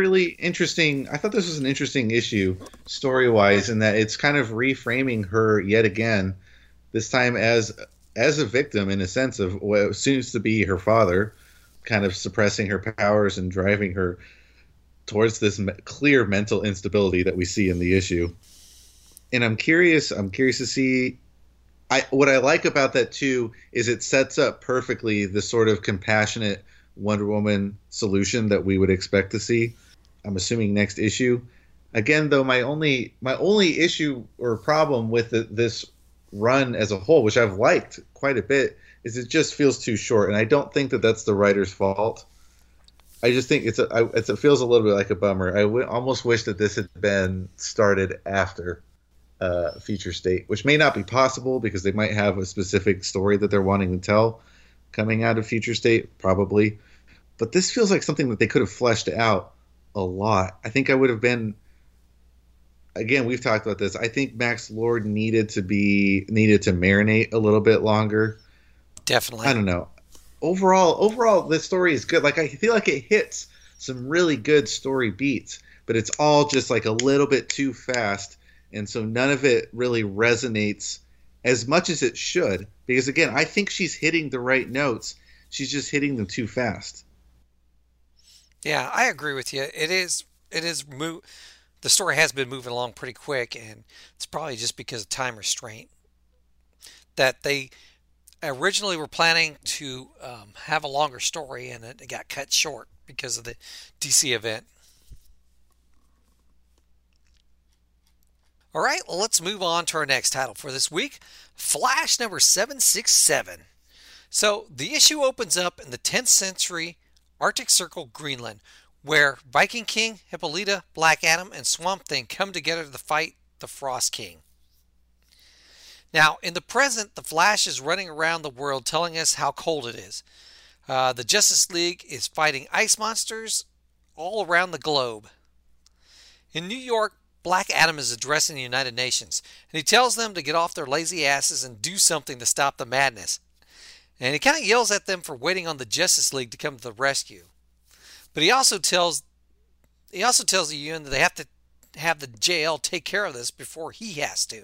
S4: an interesting issue story-wise, in that it's kind of reframing her yet again, this time as a victim in a sense of what seems to be her father, kind of suppressing her powers and driving her towards this clear mental instability that we see in the issue. And I'm curious to see. What I like about that too is it sets up perfectly the sort of compassionate Wonder Woman solution that we would expect to see. I'm assuming next issue. Again, though, my only issue or problem with this run as a whole, which I've liked quite a bit, is it just feels too short, and I don't think that that's the writer's fault. I just think it feels a little bit like a bummer. I almost wish that this had been started after Future State, which may not be possible because they might have a specific story that they're wanting to tell coming out of Future State, probably. But this feels like something that they could have fleshed out a lot. I think I would have been. Again, we've talked about this. I think Max Lord needed to marinate a little bit longer.
S3: Definitely.
S4: I don't know. Overall, this story is good. Like, I feel like it hits some really good story beats, but it's all just like a little bit too fast, and so none of it really resonates as much as it should. Because again, I think she's hitting the right notes. She's just hitting them too fast.
S3: Yeah, I agree with you. It is the story has been moving along pretty quick, and it's probably just because of time restraint. That they originally were planning to have a longer story, and it got cut short because of the DC event. All right, well, let's move on to our next title for this week, Flash number 767. So the issue opens up in the 10th century Arctic Circle, Greenland, where Viking King, Hippolyta, Black Adam, and Swamp Thing come together to fight the Frost King. Now, in the present, the Flash is running around the world telling us how cold it is. The Justice League is fighting ice monsters all around the globe. In New York, Black Adam is addressing the United Nations, and he tells them to get off their lazy asses and do something to stop the madness. And he kind of yells at them for waiting on the Justice League to come to the rescue. But he also tells the UN that they have to have the JL take care of this before he has to.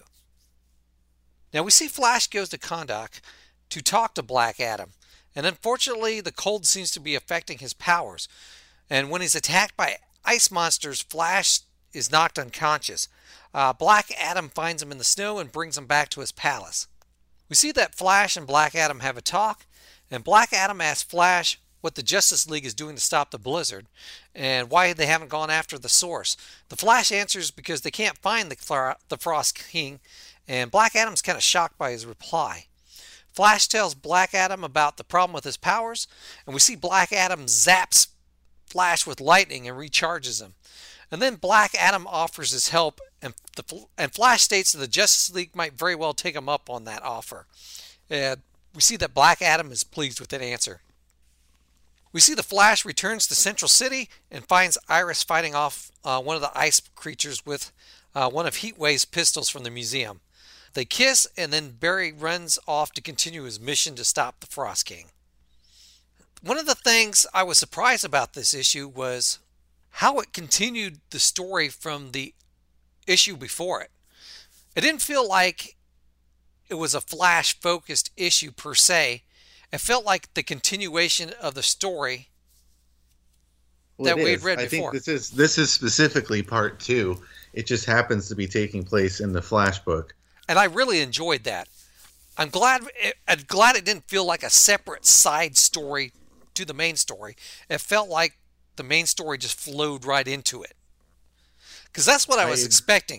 S3: Now we see Flash goes to Kahndaq to talk to Black Adam, and unfortunately the cold seems to be affecting his powers. And when he's attacked by ice monsters, Flash is knocked unconscious. Black Adam finds him in the snow and brings him back to his palace. We see that Flash and Black Adam have a talk, and Black Adam asks Flash what the Justice League is doing to stop the blizzard, and why they haven't gone after the source. The Flash answers because they can't find the Frost King, and Black Adam's kind of shocked by his reply. Flash tells Black Adam about the problem with his powers, and we see Black Adam zaps Flash with lightning and recharges him. And then Black Adam offers his help, and Flash states that the Justice League might very well take him up on that offer. And we see that Black Adam is pleased with that answer. We see the Flash returns to Central City and finds Iris fighting off one of the ice creatures with one of Heatwave's pistols from the museum. They kiss, and then Barry runs off to continue his mission to stop the Frost King. One of the things I was surprised about this issue was how it continued the story from the issue before it. It didn't feel like it was a Flash-focused issue per se. It felt like the continuation of the story that we had read before.
S8: I think this is specifically part 2. It just happens to be taking place in the Flash book.
S3: And I really enjoyed that. I'm glad it didn't feel like a separate side story to the main story. It felt like the main story just flowed right into it. Because that's what I was expecting.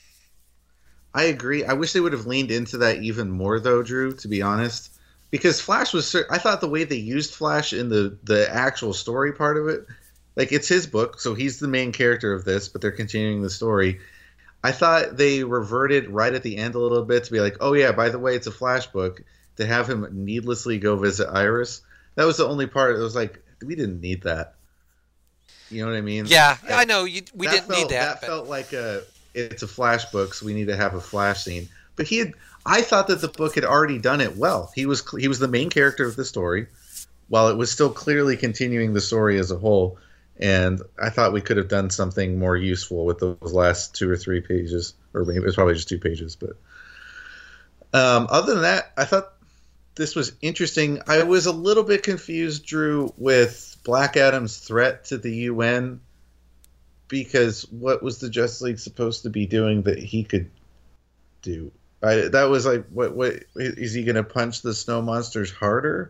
S8: I agree. I wish they would have leaned into that even more, though, Drew, to be honest. Because Flash was... I thought the way they used Flash in the actual story part of it, like, it's his book, so he's the main character of this, but they're continuing the story. I thought they reverted right at the end a little bit to be like, oh, yeah, by the way, it's a Flash book, to have him needlessly go visit Iris. That was the only part. It was like, we didn't need that. You know what I mean?
S3: Yeah, I know. We didn't need that.
S8: That felt like it's a Flash book, so we need to have a Flash scene. But I thought that the book had already done it well. He was the main character of the story, while it was still clearly continuing the story as a whole. And I thought we could have done something more useful with those last 2 or 3 pages, or maybe it was probably just 2 pages. But other than that, I thought this was interesting. I was a little bit confused, Drew, with Black Adam's threat to the UN, because what was the Justice League supposed to be doing that he could do? That was like, what is he going to punch the snow monsters harder?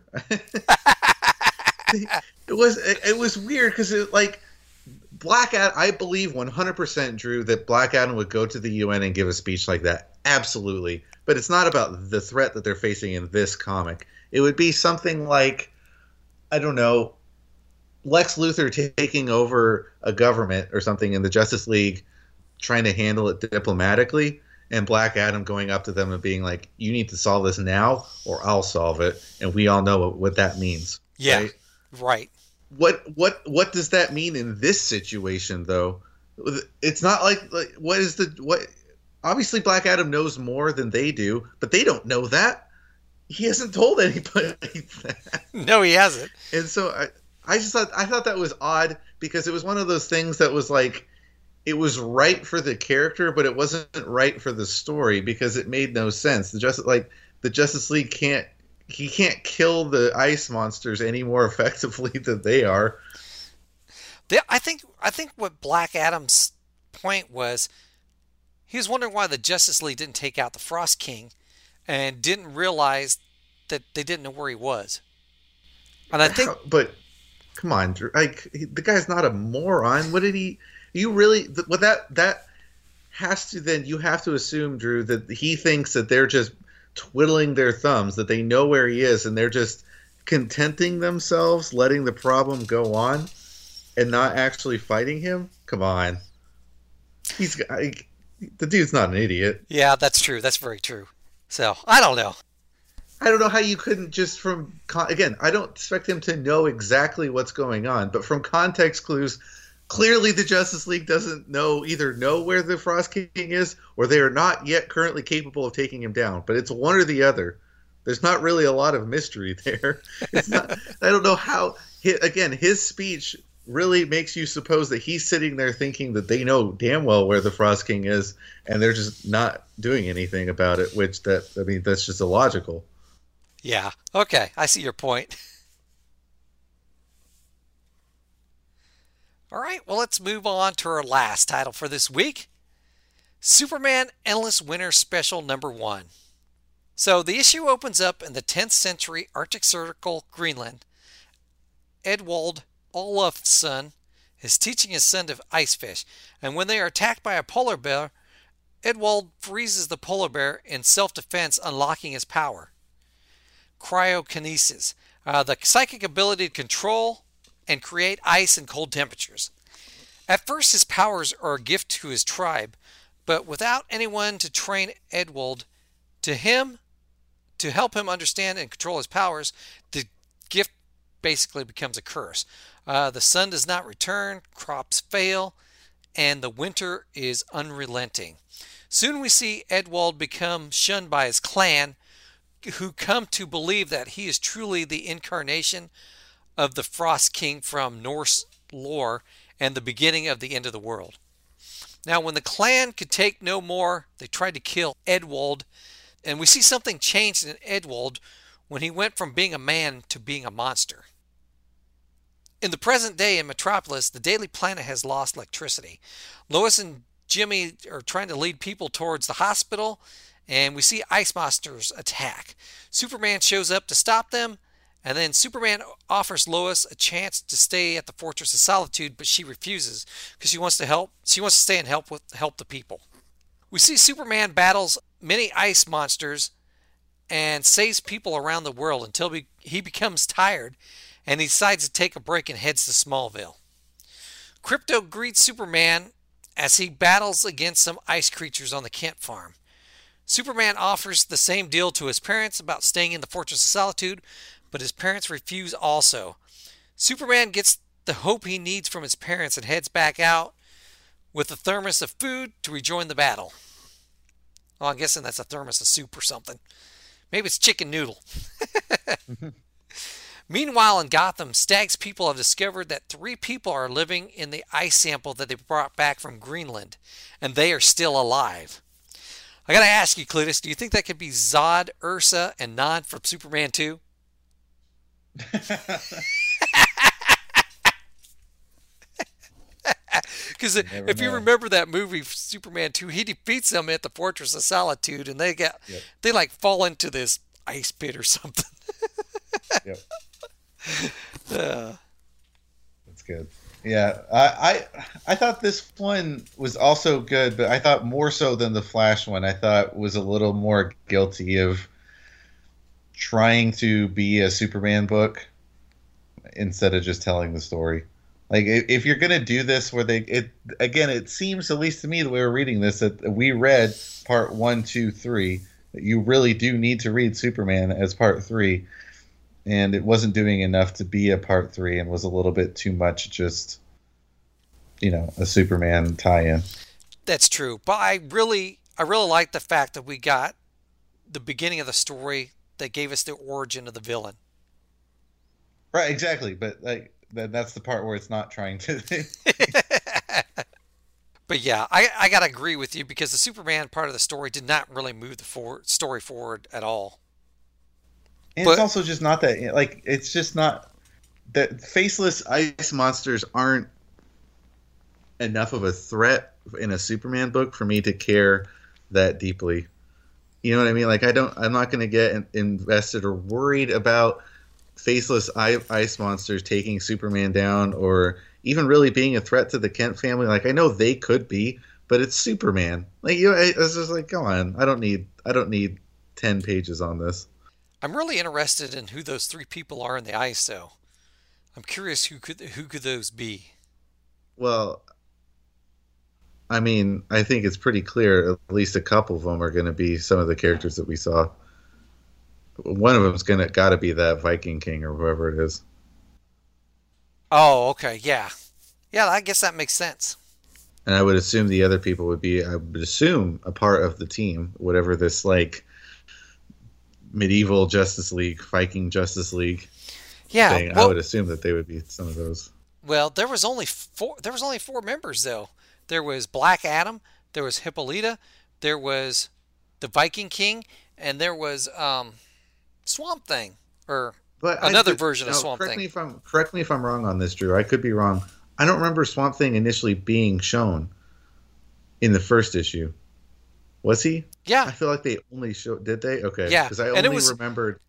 S8: It was weird because Black Adam. I believe 100%, Drew, that Black Adam would go to the UN and give a speech like that. Absolutely, but it's not about the threat that they're facing in this comic. It would be something like, I don't know, Lex Luthor taking over a government or something in the Justice League, trying to handle it diplomatically, and Black Adam going up to them and being like, you need to solve this now or I'll solve it. And we all know what that means.
S3: Yeah, right.
S8: What does that mean in this situation, though? It's not like what obviously Black Adam knows more than they do, but they don't know that. He hasn't told anybody that.
S3: No, he hasn't.
S8: And so I thought that was odd, because it was one of those things that was like, it was right for the character, but it wasn't right for the story, because it made no sense. The Justice League can't kill the ice monsters any more effectively than they are.
S3: I think what Black Adam's point was he was wondering why the Justice League didn't take out the Frost King and didn't realize that they didn't know where he was. And I think...
S8: But, come on, Drew. Like, the guy's not a moron. What did he... You really... Well, that has to then... You have to assume, Drew, that he thinks that they're just twiddling their thumbs, that they know where he is, and they're just contenting themselves, letting the problem go on, and not actually fighting him? Come on. The dude's not an idiot.
S3: Yeah, that's true. That's very true. So, I don't know.
S8: I don't know how you couldn't just from... Again, I don't expect him to know exactly what's going on, but from context clues, clearly the Justice League doesn't either know where the Frost King is, or they are not yet currently capable of taking him down. But it's one or the other. There's not really a lot of mystery there. It's not. I don't know how. Again, his speech really makes you suppose that he's sitting there thinking that they know damn well where the Frost King is, and they're just not doing anything about it. That's just illogical.
S3: Yeah. Okay. I see your point. All right. Well, let's move on to our last title for this week. Superman Endless Winter Special #1. So the issue opens up in the 10th century Arctic Circle, Greenland. Edwald Olafsson is teaching his son to ice fish, and when they are attacked by a polar bear, Edwald freezes the polar bear in self-defense, unlocking his power. Cryokinesis, the psychic ability to control and create ice and cold temperatures. At first, his powers are a gift to his tribe, but without anyone to train Edwald to help him understand and control his powers, the gift basically becomes a curse. The sun does not return, crops fail, and the winter is unrelenting. Soon we see Edwald become shunned by his clan, who come to believe that he is truly the incarnation of the Frost King from Norse lore and the beginning of the end of the world. Now, when the clan could take no more, they tried to kill Edwald, and we see something changed in Edwald when he went from being a man to being a monster. In the present day in Metropolis, the Daily Planet has lost electricity. Lois and Jimmy are trying to lead people towards the hospital, and we see ice monsters attack. Superman shows up to stop them, and then Superman offers Lois a chance to stay at the Fortress of Solitude, but she refuses because she wants to help. She wants to stay and help the people. We see Superman battles many ice monsters and saves people around the world until he becomes tired and he decides to take a break and heads to Smallville. Krypto greets Superman as he battles against some ice creatures on the Kent farm. Superman offers the same deal to his parents about staying in the Fortress of Solitude, but his parents refuse also. Superman gets the hope he needs from his parents and heads back out with a thermos of food to rejoin the battle. Oh, I'm guessing that's a thermos of soup or something. Maybe it's chicken noodle. Meanwhile, in Gotham, Stag's people have discovered that 3 people are living in the ice sample that they brought back from Greenland, and they are still alive. I gotta ask you, Cletus, do you think that could be Zod, Ursa, and Nod from Superman 2? Because if you remember that movie, Superman 2, he defeats them at the Fortress of Solitude, and they like fall into this ice pit or something.
S8: Yep.
S3: That's
S8: good. Yeah, I thought this one was also good, but I thought more so than the Flash one. I thought was a little more guilty of trying to be a Superman book instead of just telling the story. Like, if you're gonna do this, where it seems, at least to me, the way we're reading this, that we read part 1, 2, 3. That you really do need to read Superman as part 3. And it wasn't doing enough to be a part 3 and was a little bit too much just, a Superman tie-in.
S3: That's true. But I really like the fact that we got the beginning of the story that gave us the origin of the villain.
S8: Right, exactly. But that's the part where it's not trying to.
S3: But yeah, I got to agree with you because the Superman part of the story did not really move the story forward at all.
S8: And it's also just not that, it's just not that faceless ice monsters aren't enough of a threat in a Superman book for me to care that deeply. You know what I mean? Like I'm not going to get invested or worried about faceless ice monsters taking Superman down, or even really being a threat to the Kent family. Like I know they could be, but it's Superman. Like it's just like, come on, I don't need 10 pages on this.
S3: I'm really interested in who those 3 people are in the ice, though. I'm curious who could those be.
S8: Well, I mean, I think it's pretty clear. At least a couple of them are going to be some of the characters that we saw. One of them's got to be that Viking King or whoever it is.
S3: Oh, okay, yeah, I guess that makes sense.
S8: And I would assume the other people would be, a part of the team, whatever this like medieval Justice League, Viking Justice League.
S3: Yeah,
S8: thing.
S3: well,
S8: I would assume that they would be some of those.
S3: Well, there was only 4 members though. There was Black Adam, there was Hippolyta, there was the Viking King, and there was Swamp Thing, or another version of Swamp Thing.
S8: Correct me if I'm wrong on this, Drew. I could be wrong. I don't remember Swamp Thing initially being shown in the first issue. Was he?
S3: Yeah.
S8: I feel like they only showed. Did they? Okay.
S3: Yeah.
S8: Because I only remembered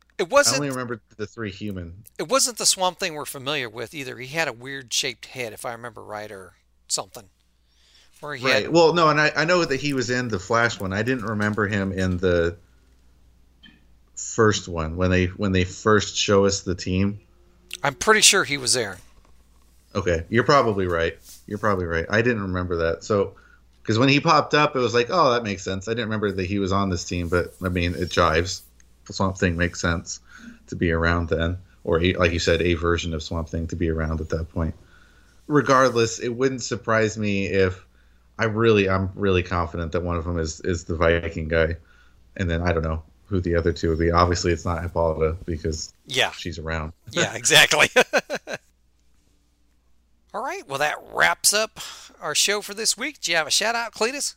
S8: the 3 human.
S3: It wasn't the Swamp Thing we're familiar with either. He had a weird shaped head, if I remember right, or something.
S8: Right. Well, no, and I know that he was in the Flash one. I didn't remember him in the first one when they first show us the team.
S3: I'm pretty sure he was there.
S8: Okay, you're probably right. I didn't remember that. So, because when he popped up, it was like, oh, that makes sense. I didn't remember that he was on this team, but I mean, it jives. Swamp Thing makes sense to be around then, or like you said, a version of Swamp Thing to be around at that point. Regardless, it wouldn't surprise me if I'm really confident that one of them is the Viking guy, and then I don't know who the other 2 would be. Obviously, it's not Hippolyta because she's around.
S3: Yeah, exactly. All right, well, that wraps up our show for this week. Do you have a shout-out, Cletus?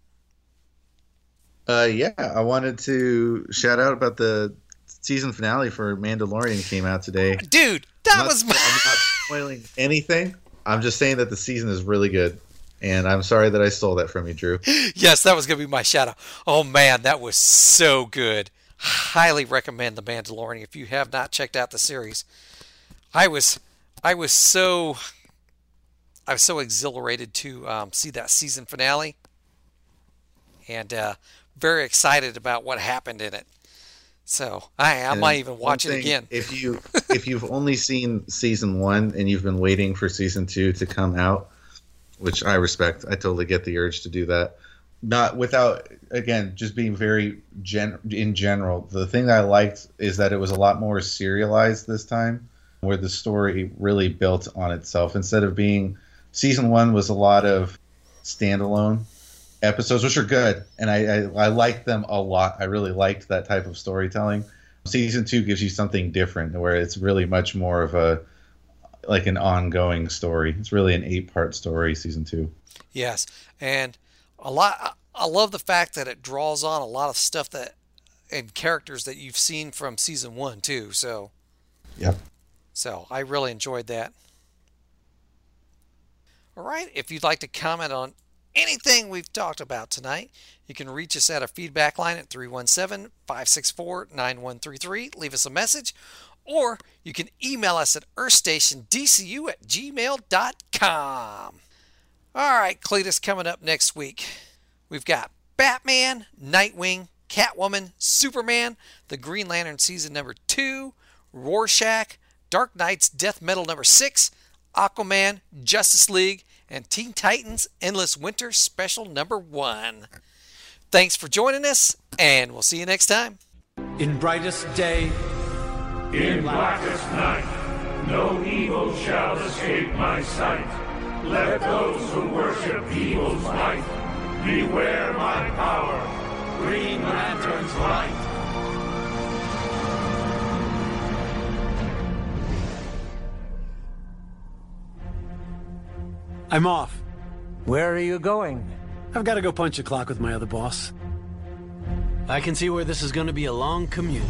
S8: Yeah, I wanted to shout out about the season finale for Mandalorian came out today.
S3: Dude, I'm not
S8: spoiling anything. I'm just saying that the season is really good, and I'm sorry that I stole that from you, Drew.
S3: Yes, that was going to be my shout-out. Oh, man, that was so good. Highly recommend The Mandalorian if you have not checked out the series. I was so exhilarated to see that season finale, and very excited about what happened in it. So I might even watch it again.
S8: If you've only seen season 1 and you've been waiting for season 2 to come out, which I respect, I totally get the urge to do that. Not without, again, just being very in general. The thing that I liked is that it was a lot more serialized this time, where the story really built on itself. Instead of being, season 1 was a lot of standalone episodes, which are good, and I liked them a lot. I really liked that type of storytelling. Season 2 gives you something different, where it's really much more of an ongoing story. It's really an 8-part story, season 2.
S3: Yes, and I love the fact that it draws on a lot of stuff and characters that you've seen from season 1 too. So,
S8: yep.
S3: So I really enjoyed that. All right, if you'd like to comment on anything we've talked about tonight, you can reach us at our feedback line at 317-564-9133. Leave us a message, or you can email us at earthstationdcu@gmail.com. All right, Cletus, coming up next week, we've got Batman, Nightwing, Catwoman, Superman, The Green Lantern Season number 2, Rorschach, Dark Knight's Death Metal number 6, Aquaman, Justice League, and Teen Titans Endless Winter Special number 1. Thanks for joining us, and we'll see you next time.
S7: In brightest day,
S5: in blackest night, no evil shall escape my sight. Let those who worship evil's might beware my power, Green Lantern's light.
S9: I'm off.
S7: Where are you going?
S9: I've got to go punch a clock with my other boss. I can see where this is going to be a long commute.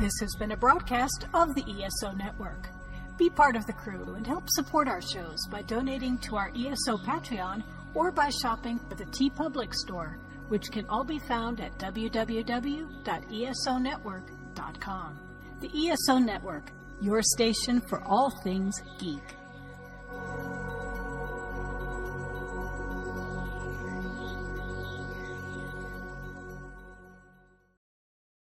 S1: This has been a broadcast of the ESO Network. Be part of the crew and help support our shows by donating to our ESO Patreon or by shopping at the TeePublic store, which can all be found at www.esonetwork.com. The ESO Network, your station for all things geek.